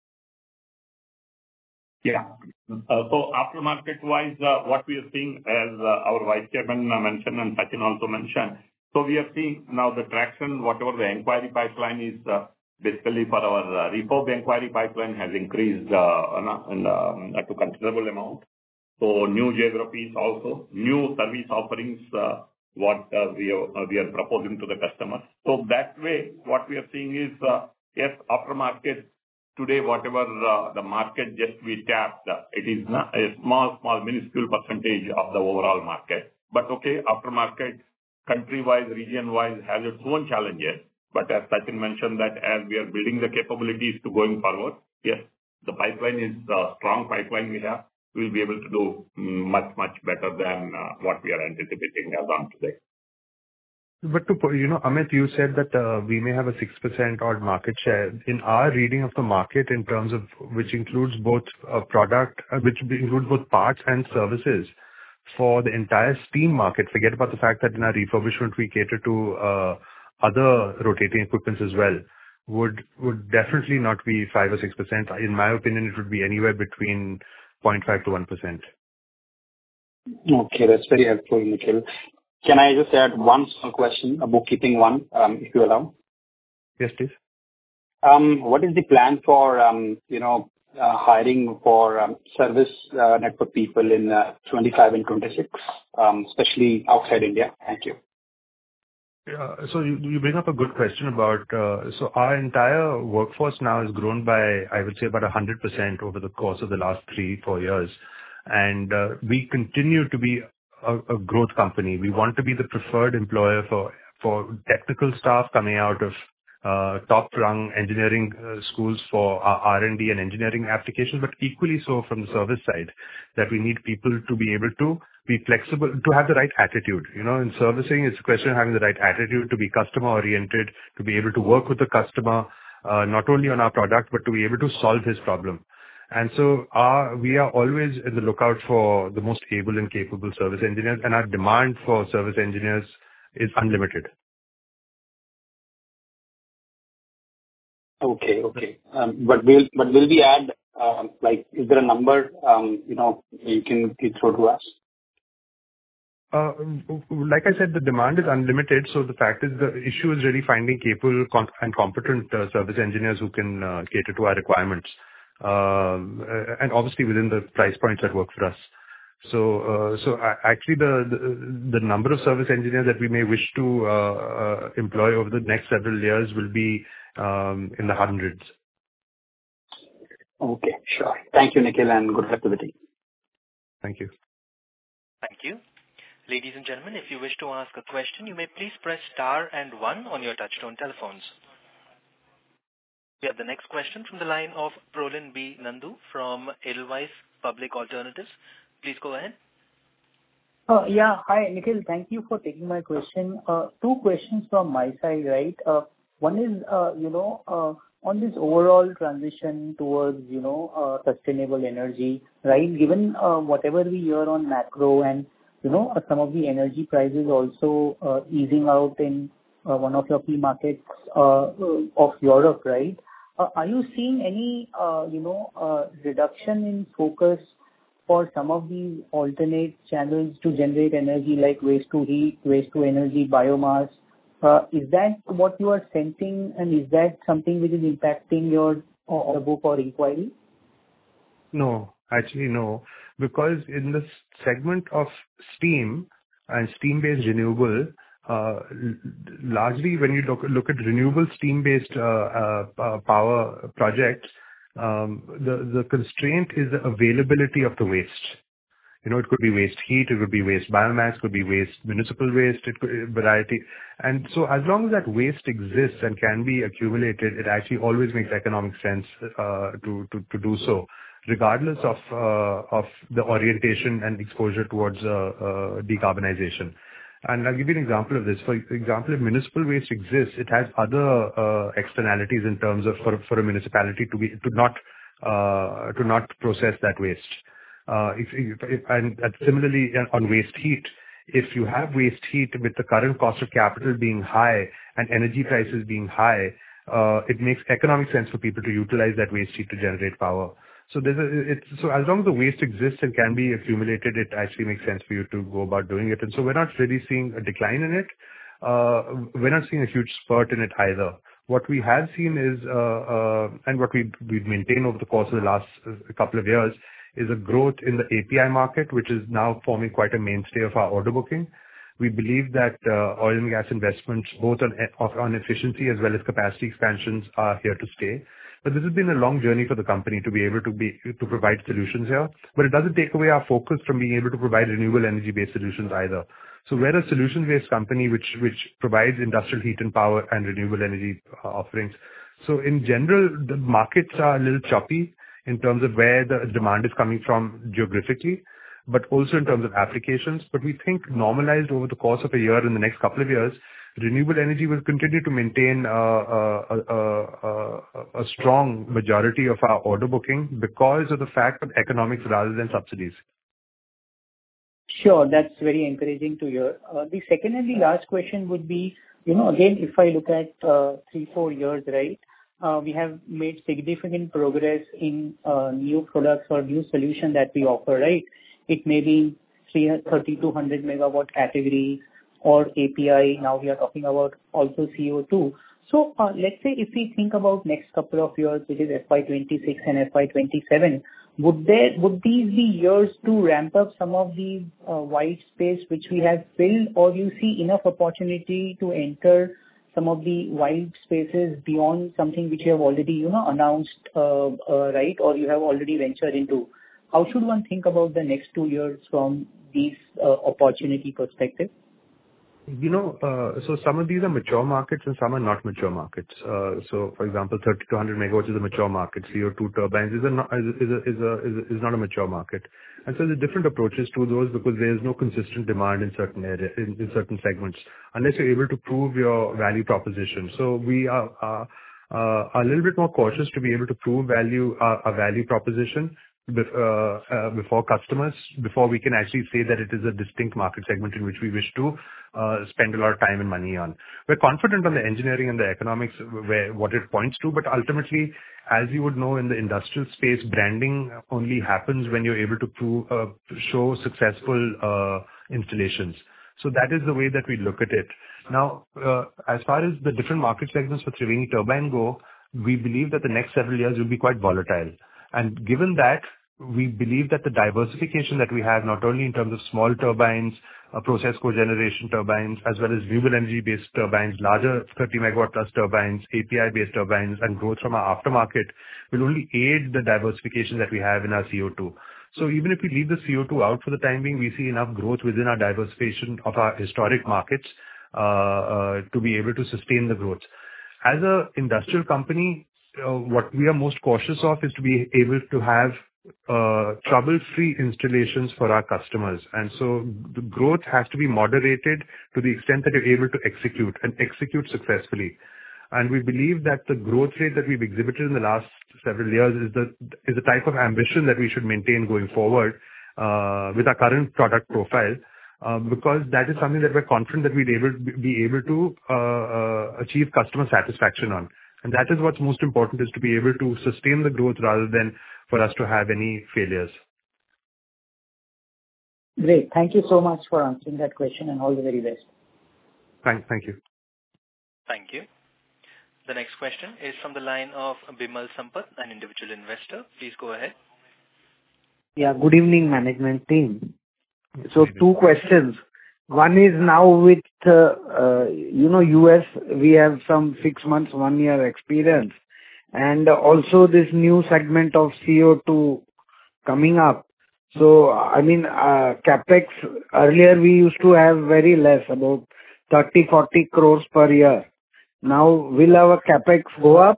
Yeah. Uh, So aftermarket-wise, uh, what we are seeing, as uh, our Vice Chairman uh, mentioned and Sachin also mentioned, so we are seeing now the traction, whatever the inquiry pipeline is, uh, basically for our uh, refurb inquiry pipeline has increased uh, in, um, to considerable amount. So new geographies also, new service offerings, uh, what uh, we are uh, we are proposing to the customer. So that way, what we are seeing is, uh, yes, aftermarket today, whatever uh, the market just we tapped, uh, it is not a small, small, minuscule percentage of the overall market. But okay, aftermarket, country-wise, region-wise, has its own challenges. But as Sachin mentioned, that as we are building the capabilities to going forward, yes, the pipeline is a strong pipeline we have. We'll be able to do much, much better than uh, what we are anticipating as on today. But to, put- you know, Amit, you said that uh, we may have a six percent odd market share. In our reading of the market in terms of which includes both uh, product, uh, which includes both parts and services for the entire steam market, forget about the fact that in our refurbishment we cater to uh, other rotating equipments as well, would would definitely not be five or six percent. In my opinion, it would be anywhere between zero point five to one percent. Okay, that's very helpful, Nikhil. Can I just add one small question, a bookkeeping one, um, if you allow? Yes, please. Um, What is the plan for, um, you know, uh, hiring for um, service uh, network people in uh, twenty-five and twenty-six, um, especially outside India? Thank you. Yeah, so you, you bring up a good question about, uh, so our entire workforce now has grown by, I would say, about one hundred percent over the course of the last three, four years. And uh, we continue to be a, a growth company. We want to be the preferred employer for, for technical staff coming out of uh, top-rung engineering uh, schools for our R and D and engineering applications, but equally so from the service side, that we need people to be able to be flexible, to have the right attitude. You know, in servicing, it's a question of having the right attitude, to be customer-oriented, to be able to work with the customer, uh, not only on our product, but to be able to solve his problem. And so our, we are always in the lookout for the most able and capable service engineers, and our demand for service engineers is unlimited. Okay, okay. Um, But will but will we add, um, like, is there a number, um, you know, you can you throw to us? Uh, Like I said, the demand is unlimited, so the fact is the issue is really finding capable com- and competent uh, service engineers who can uh, cater to our requirements. Um, uh, and obviously within the price points that work for us. So, uh, so I- actually the, the the number of service engineers that we may wish to uh, uh, employ over the next several years will be um, in the hundreds. Okay, sure. Thank you, Nikhil, and good luck to the team. Thank you. Thank you. Ladies and gentlemen, if you wish to ask a question, you may please press star and one on your touchtone telephones. We have the next question from the line of Prolin B. Nandu from Edelweiss Public Alternatives. Please go ahead. Uh, yeah, hi, Nikhil. Thank you for taking my question. Uh, two questions from my side, right? Uh, one is, uh, you know, uh, on this overall transition towards, you know, uh, sustainable energy, right? Given uh, whatever we hear on macro and, you know, uh, some of the energy prices also uh, easing out in uh, one of your key markets uh, uh, of Europe, right? Uh, Are you seeing any, uh, you know, uh, reduction in focus for some of these alternate channels to generate energy, like waste to heat, waste to energy, biomass? Uh, Is that what you are sensing, and is that something which is impacting your uh, order book or inquiry? No, actually no, because in the segment of steam and steam-based renewable, uh, l- largely when you look, look at renewable steam-based uh, uh, uh, power projects, um, the, the constraint is the availability of the waste. You know, it could be waste heat, it could be waste biomass, could be waste municipal waste, it could variety. And so as long as that waste exists and can be accumulated, it actually always makes economic sense uh, to, to, to do so, regardless of uh, of the orientation and exposure towards uh, uh, decarbonization. And I'll give you an example of this. For example, if municipal waste exists, it has other uh, externalities in terms of for, for a municipality to be to not uh, to not process that waste. Uh, if, if, if, and similarly on waste heat, if you have waste heat with the current cost of capital being high and energy prices being high, uh, it makes economic sense for people to utilize that waste heat to generate power. So there's a, it's, so as long as the waste exists and can be accumulated, it actually makes sense for you to go about doing it. And so we're not really seeing a decline in it. Uh, we're not seeing a huge spurt in it either. What we have seen is, uh, uh, and what we, we've maintained over the course of the last uh, couple of years, is a growth in the A P I market, which is now forming quite a mainstay of our order booking. We believe that uh, oil and gas investments, both on, on efficiency as well as capacity expansions, are here to stay. But this has been a long journey for the company to be able to be to provide solutions here. But it doesn't take away our focus from being able to provide renewable energy-based solutions either. So we're a solution-based company which which provides industrial heat and power and renewable energy uh, offerings. So in general, the markets are a little choppy in terms of where the demand is coming from geographically, but also in terms of applications. But we think normalized over the course of a year, in the next couple of years, renewable energy will continue to maintain uh, a, a, a, a strong majority of our order booking because of the fact of economics rather than subsidies. Sure, that's very encouraging to hear. Uh, the second and the last question would be, you know, again, if I look at uh, three, four years, right, uh, we have made significant progress in uh, new products or new solution that we offer, right? It may be thirty to one hundred megawatt category or A P I. Now we are talking about also C O two. So uh, let's say if we think about next couple of years, which is F Y twenty-six and F Y twenty-seven, would there would these be years to ramp up some of these uh, white space which we have filled, or you see enough opportunity to enter some of the white spaces beyond something which you have already, you know, announced, uh, uh, right, or you have already ventured into? How should one think about the next two years from these uh, opportunity perspective? You know, uh, so some of these are mature markets and some are not mature markets. Uh, so, for example, thirty to one hundred megawatts is a mature market. C O two turbines is a not, is a, is a, is a, is a, is not a mature market. And so there's different approaches to those because there is no consistent demand in certain area, in, in certain segments, unless you're able to prove your value proposition. So we are, uh, uh, a little bit more cautious to be able to prove value, uh, a value proposition Uh, uh, before customers, before we can actually say that it is a distinct market segment in which we wish to uh, spend a lot of time and money on. We're confident on the engineering and the economics where what it points to, but ultimately, as you would know, in the industrial space, branding only happens when you're able to prove, uh, show successful uh, installations. So that is the way that we look at it. Now, uh, as far as the different market segments for Triveni Turbine go, we believe that the next several years will be quite volatile. And given that, we believe that the diversification that we have, not only in terms of small turbines, uh, process cogeneration turbines, as well as renewable energy-based turbines, larger thirty megawatt plus turbines, A P I-based turbines, and growth from our aftermarket, will only aid the diversification that we have in our C O two. So even if we leave the C O two out for the time being, we see enough growth within our diversification of our historic markets uh, uh, to be able to sustain the growth. As an industrial company, Uh, what we are most cautious of is to be able to have uh, trouble-free installations for our customers. And so the growth has to be moderated to the extent that you're able to execute and execute successfully. And we believe that the growth rate that we've exhibited in the last several years is the, is the type of ambition that we should maintain going forward uh, with our current product profile. Uh, because that is something that we're confident that we'll able, be able to uh, uh, achieve customer satisfaction on. And that is what's most important, is to be able to sustain the growth rather than for us to have any failures. Great. Thank you so much for answering that question, and all the very best. Thank, thank you. Thank you. The next question is from the line of Bimal Sampath, an individual investor. Please go ahead. Yeah, good evening, management team. So two questions. One is now with, uh, uh, you know, U S, we have some six months, one year experience. And also this new segment of C O two coming up. So, I mean, uh, CapEx, earlier we used to have very less, about thirty, forty crores per year. Now, will our CapEx go up?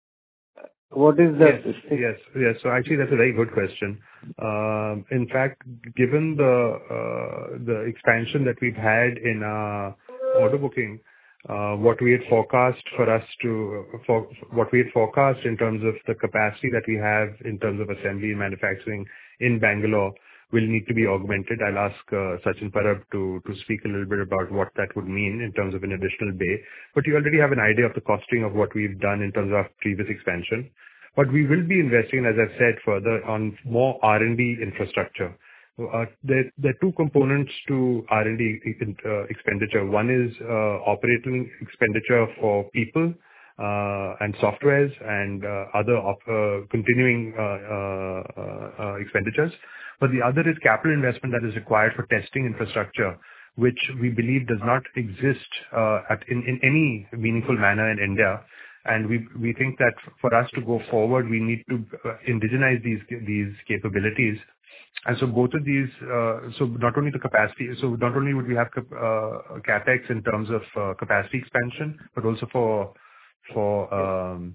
What is the... Yes, yes, yes. So actually, that's a very good question. Um, in fact, given the uh, the expansion that we've had in uh, order booking, uh, what we had forecast for us to, for what we had forecast in terms of the capacity that we have in terms of assembly and manufacturing in Bangalore will need to be augmented. I'll ask uh, Sachin Parab to to speak a little bit about what that would mean in terms of an additional bay. But you already have an idea of the costing of what we've done in terms of our previous expansion. But we will be investing, as I've said, further on more R and D infrastructure. Uh, there, there are two components to R and D uh, expenditure. One is uh, operating expenditure for people uh, and softwares and uh, other op- uh, continuing uh, uh, uh, expenditures. But the other is capital investment that is required for testing infrastructure, which we believe does not exist uh, at, in, in any meaningful manner in India. And we we think that for us to go forward, we need to uh, indigenize these these capabilities. And so both of these, uh, so not only the capacity, so not only would we have uh, capex in terms of uh, capacity expansion, but also for for um,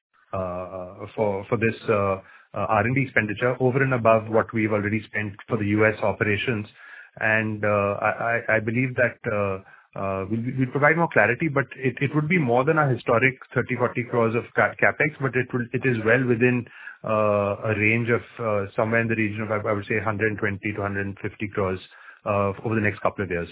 uh, for for this uh, uh, R and D expenditure over and above what we've already spent for the U S operations. And uh, I, I believe that uh, Uh, we'll, we'll provide more clarity, but it, it would be more than our historic thirty to forty crores of ca- capex, but it will, it is well within uh, a range of uh, somewhere in the region of, I would say, one hundred twenty to one hundred fifty crores uh, over the next couple of years.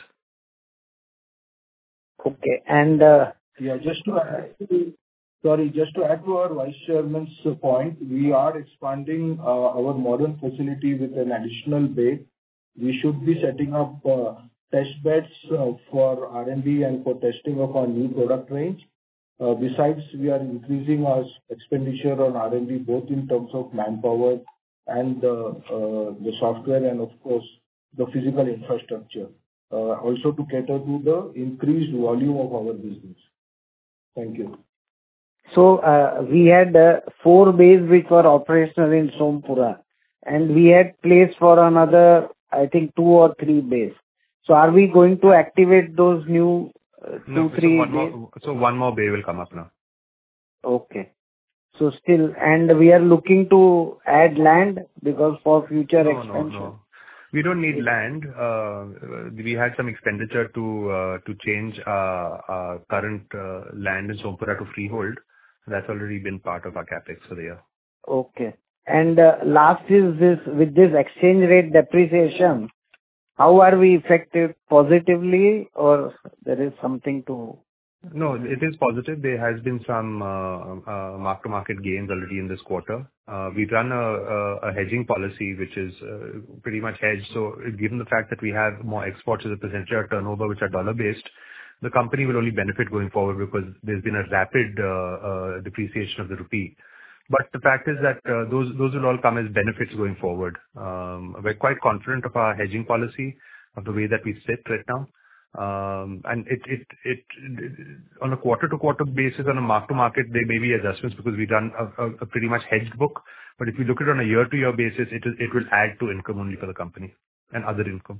Okay. And uh, Yeah, just to add to, sorry, just to add to our Vice Chairman's point, we are expanding uh, our modern facility with an additional bay. We should be setting up uh, test beds uh, for R and D and for testing of our new product range. Uh, Besides, we are increasing our expenditure on R and D, both in terms of manpower and uh, uh, the software and of course, the physical infrastructure, uh, also to cater to the increased volume of our business. Thank you. so uh, we had uh, four bays which were operational in Sompura, and we had place for another, I think, two or three bays. So are we going to activate those new uh, two, No, so three one bays? more, so one more bay will come up now. Okay. So still, and we are looking to add land because for future No, no, expansion. no. We don't need land. Uh, we had some expenditure to uh, to change uh, our current uh, land in Sompura to freehold. That's already been part of our capex for the year. Okay. And uh, last is this, with this exchange rate depreciation, how are we affected positively, or there is something to... No, it is positive. There has been some uh, uh, mark-to-market gains already in this quarter. Uh, We run a a- a hedging policy, which is uh, pretty much hedged. So given the fact that we have more exports as a percentage of our turnover, which are dollar-based, the company will only benefit going forward because there's been a rapid uh, uh, depreciation of the rupee. But the fact is that uh, those those will all come as benefits going forward. Um, We're quite confident of our hedging policy, of the way that we sit right now. Um, And it it it on a quarter-to-quarter basis, on a mark-to-market, there may be adjustments because we run a a- a pretty much hedged book. But if you look at it on a year-to-year basis, it is- it will add to income only for the company and other income.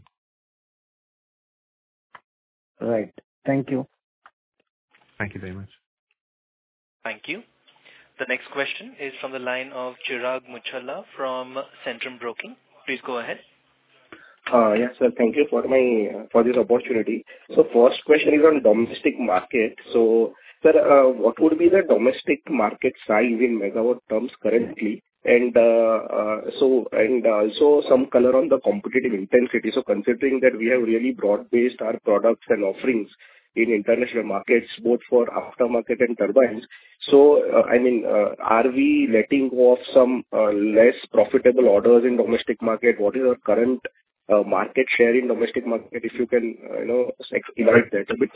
Right. Thank you. Thank you very much. Thank you. The next question is from the line of Chirag Muchalla from Centrum Broking. Please go ahead. Uh, Yes, sir. Thank you for my uh, for this opportunity. So first question is on domestic market. So, sir, uh, what would be the domestic market size in megawatt terms currently? And uh, uh, so, and also some color on the competitive intensity. So considering that we have really broad-based our products and offerings in international markets, both for aftermarket and turbines. So, uh, I mean, uh, are we letting go of some uh, less profitable orders in domestic market? What is our current uh, market share in domestic market? If you can, uh, you know, elaborate that a bit.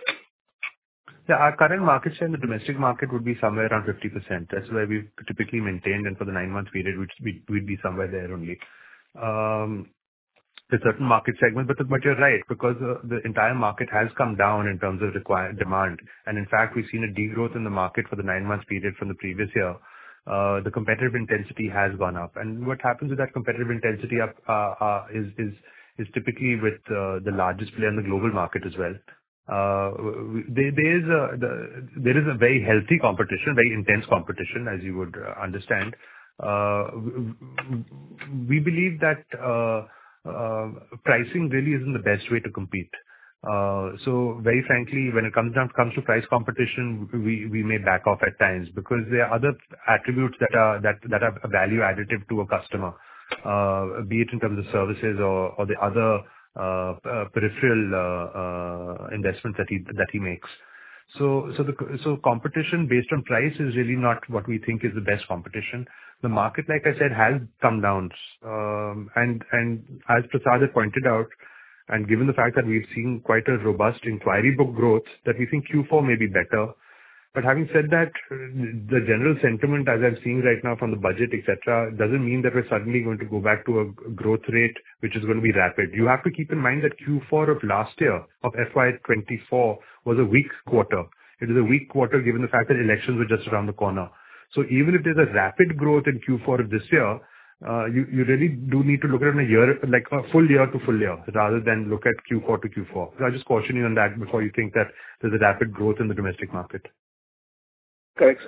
Yeah, our current market share in the domestic market would be somewhere around fifty percent. That's where we've typically maintained, and for the nine-month period, we'd we'd- we'd be somewhere there only. Um, There's certain market segments, but but you're right, because uh, the entire market has come down in terms of required demand. And in fact, we've seen a degrowth in the market for the nine-month period from the previous year. Uh, The competitive intensity has gone up. And what happens with that competitive intensity up uh, uh, is is is typically with uh, the largest player in the global market as well. Uh, there, there is a the, there is a very healthy competition, very intense competition, as you would uh, understand. Uh, we believe that uh, uh, pricing really isn't the best way to compete. Uh, so very frankly, when it comes down comes to price competition, we we may back off at times because there are other attributes that are that that are value additive to a customer, uh, be it in terms of services or or the other uh, uh, peripheral uh, uh, investments that he that he makes. So so the so competition based on price is really not what we think is the best competition. The market, like I said, has come down, um, and and as Prasad had pointed out, and given the fact that we've seen quite a robust inquiry book growth, that we think Q four may be better. But having said that, the general sentiment as I'm seeing right now from the budget, et cetera, doesn't mean that we're suddenly going to go back to a growth rate which is going to be rapid. You have to keep in mind that Q four of last year, of F Y twenty-four, was a weak quarter. It is a weak quarter given the fact that elections were just around the corner. So even if there's a rapid growth in Q four of this year, uh, you, you really do need to look at it on a year, like a full year to full year, rather than look at Q four to Q four. So I just caution you on that before you think that there's a rapid growth in the domestic market. Correct, sir.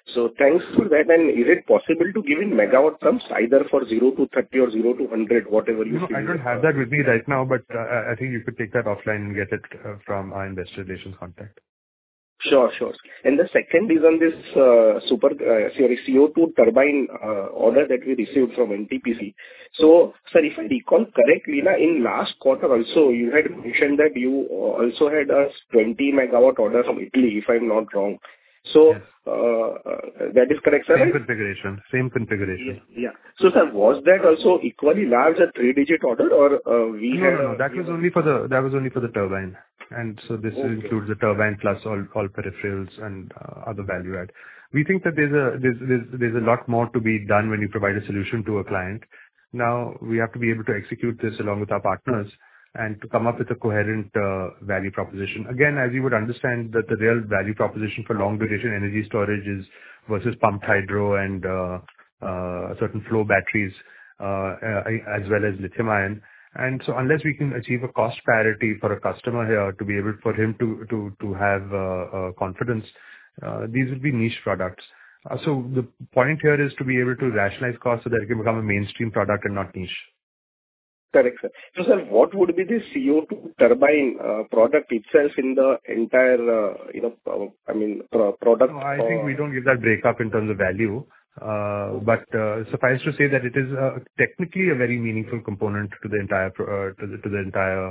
So thanks for that. And is it possible to give in megawatt terms, either for zero to thirty or zero to one hundred, whatever you No, feel? I don't have that with me right now, but uh, I I think you could take that offline and get it uh, from our investor relations contact. Sure, sure. And the second is on this uh, super, uh, sorry, C O two turbine uh, order that we received from N T P C. So, sir, if I recall correctly, na, in last quarter also, you had mentioned that you also had a twenty megawatt order from Italy, if I'm not wrong. So, Yes. uh, uh, that is correct, sir, Same right? configuration. Same configuration. Yeah. Yeah. So, sir, was that also equally large, a three-digit order, or uh, we No, had no, no. a- That we was had a- only for the that was only for the turbine. And so this Okay. includes the turbine plus all all peripherals and uh, other value add. We think that there's a there's there's there's a lot more to be done when you provide a solution to a client. Now, we have to be able to execute this along with our partners and to come up with a coherent uh, value proposition. Again, as you would understand, that the real value proposition for long duration energy storage is versus pumped hydro and uh, uh, certain flow batteries, uh, uh, as well as lithium ion. And so unless we can achieve a cost parity for a customer here to be able for him to to to have uh, uh, confidence, uh, these will be niche products. Uh, So the point here is to be able to rationalize costs so that it can become a mainstream product and not niche. Correct, sir. So, sir, what would be the C O two turbine uh, product itself in the entire, uh, you know, uh, I mean, pro- product? No, I think we don't give that breakup in terms of value. Uh, But uh, suffice to say that it is uh, technically a very meaningful component to the entire pro- uh, to the to the entire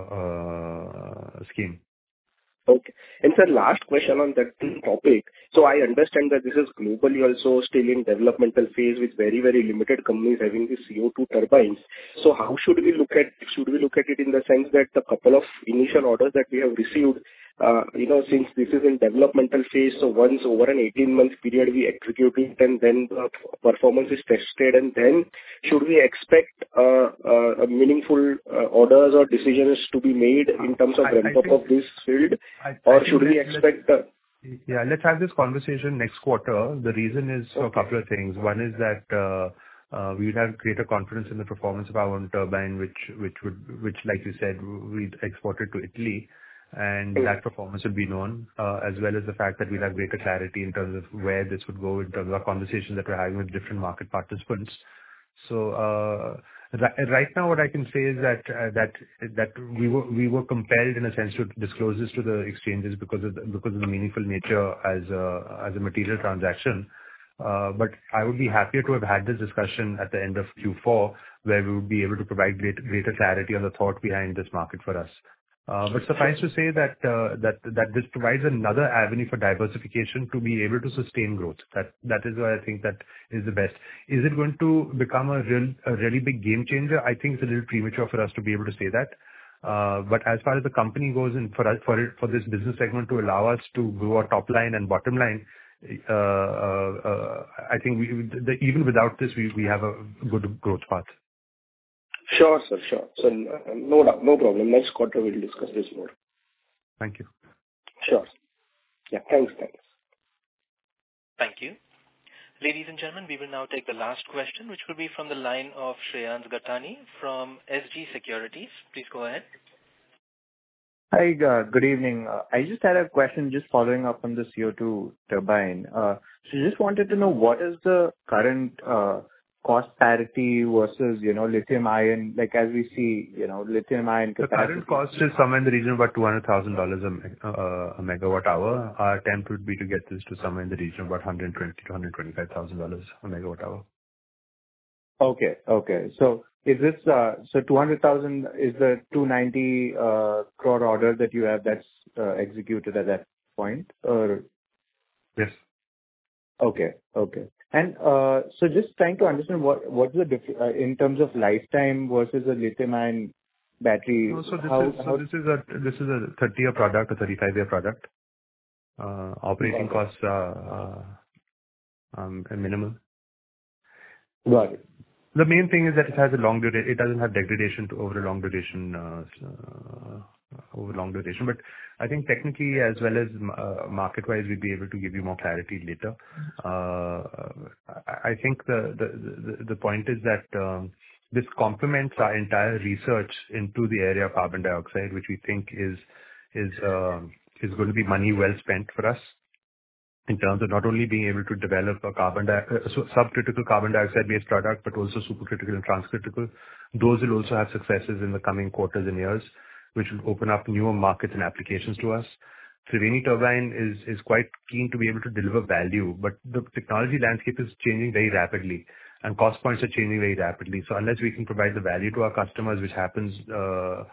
uh, scheme. Okay. And sir, last question on that topic. So I understand that this is globally also still in developmental phase with very, very limited companies having the C O two turbines. So how should we look at, should we look at it in the sense that the couple of initial orders that we have received, uh, you know, since this is in developmental phase, so once over an eighteen month period we execute it and then the performance is tested, and then should we expect uh, uh, a meaningful uh, orders or decisions to be made in terms of I- I ramp up think- of this field? I- I Or think should we let's- expect uh, Yeah, let's have this conversation next quarter. The reason is for a couple of things. One is that uh uh we would have greater confidence in the performance of our own turbine, which which would, which like you said, we'd export it to Italy, and that performance will be known, uh as well as the fact that we'll have greater clarity in terms of where this would go in terms of our conversations that we're having with different market participants. So, uh ri- right now, what I can say is that uh, that that we were we were compelled, in a sense, to disclose this to the exchanges because of the because of the meaningful nature as a as a material transaction. Uh But I would be happier to have had this discussion at the end of Q four, where we would be able to provide great greater clarity on the thought behind this market for us. Uh, But suffice to say that uh, that that this provides another avenue for diversification to be able to sustain growth. That That is why I think that is the best. Is it going to become a real a really big game changer? I think it's a little premature for us to be able to say that. Uh, But as far as the company goes and for us, for it, for this business segment to allow us to grow our top line and bottom line, uh, uh, uh, I think we the- even without this, we we have a good growth path. Sure, sir. Sure. So, uh, no doubt, no problem. Next quarter, we'll discuss this more. Thank you. Sure. Yeah, thanks. Thanks. Thank you. Ladies and gentlemen, we will now take the last question, which will be from the line of Shreyans Gattani from S G Securities. Please go ahead. Hi, uh, good evening. Uh, I just had a question just following up on the C O two turbine. Uh, So just wanted to know what is the current uh, cost parity versus, you know, lithium ion, like as we see, you know, lithium ion The capacity. current cost is somewhere in the region of about two hundred thousand dollars a me- uh, a megawatt hour. Our attempt would be to get this to somewhere in the region of about one hundred twenty to one hundred twenty-five thousand dollars a megawatt hour. Okay. Okay. So is this, uh, so two hundred thousand is the two hundred ninety uh, crore order that you have that's uh, executed at that point, or? Yes. Okay. Okay. And uh, so just trying to understand what what's the diff- uh, in terms of lifetime versus a lithium-ion battery. No, so this how, is so how this is a this is a thirty-year product, a thirty-five-year product. Uh, Operating Got it. costs are uh, um, minimal. Got it. The main thing is that it has a long duration. It doesn't have degradation to over a long duration, uh, s- uh, over long duration. But I think technically as well as uh, market-wise, we'll be able to give you more clarity later. Uh, I I think the the the the point is that um, this complements our entire research into the area of carbon dioxide, which we think is is um, is going to be money well spent for us. in terms of not only being able to develop a carbon di- uh, so subcritical carbon dioxide-based product, but also supercritical and transcritical. Those will also have successes in the coming quarters and years, which will open up newer markets and applications to us. Triveni Turbine is is quite keen to be able to deliver value, but the technology landscape is changing very rapidly, and cost points are changing very rapidly. So unless we can provide the value to our customers, which happens uh,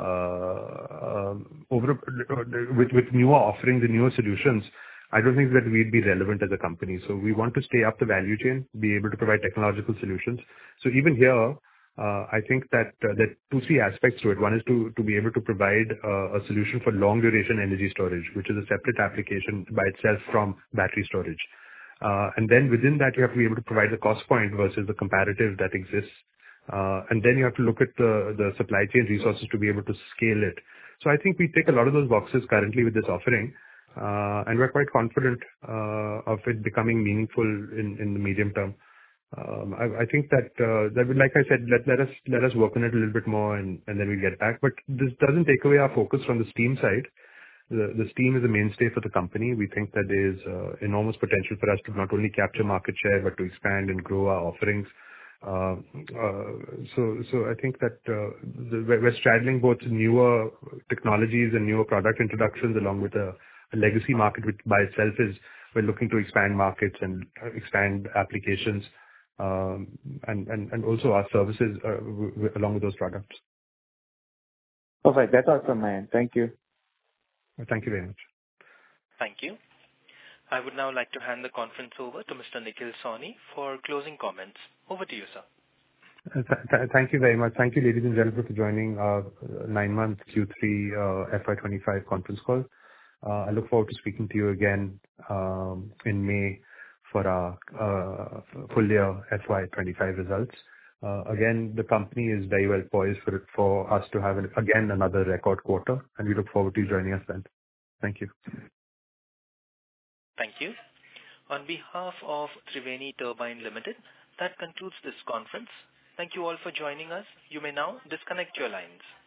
uh, over with with newer offerings and newer solutions, I don't think that we'd be relevant as a company. So we want to stay up the value chain, be able to provide technological solutions. So even here, uh, I think that uh, there are two, three aspects to it. One is to, to be able to provide uh, a solution for long duration energy storage, which is a separate application by itself from battery storage. Uh, and then within that, you have to be able to provide the cost point versus the comparative that exists. Uh, and then you have to look at the, the supply chain resources to be able to scale it. So I think we tick a lot of those boxes currently with this offering. Uh, and we're quite confident uh, of it becoming meaningful in, in the medium term. Um, I, I think that, uh, that, like I said, let, let us let us work on it a little bit more, and, and then we'll get back. But this doesn't take away our focus from the steam side. The, the steam is a mainstay for the company. We think that there is uh, enormous potential for us to not only capture market share, but to expand and grow our offerings. Uh, uh, so, so I think that uh, the, we're straddling both newer technologies and newer product introductions, along with a A legacy market, which by itself is we're looking to expand markets and expand applications, um, and, and, and also our services uh, w- w- along with those products. Perfect. That's all from my end. Thank you. Thank you very much. Thank you. I would now like to hand the conference over to Mister Nikhil Sawhney for closing comments. Over to you, sir. Uh, th- th- Thank you very much. Thank you, ladies and gentlemen, for joining our nine-month Q three uh, F Y twenty-five conference call. Uh, I look forward to speaking to you again um, in May for our uh, full year F Y twenty-five results. Uh, Again, the company is very well poised for it, for us to have, an- again, another record quarter, and we look forward to you joining us then. Thank you. Thank you. On behalf of Triveni Turbine Limited, that concludes this conference. Thank you all for joining us. You may now disconnect your lines.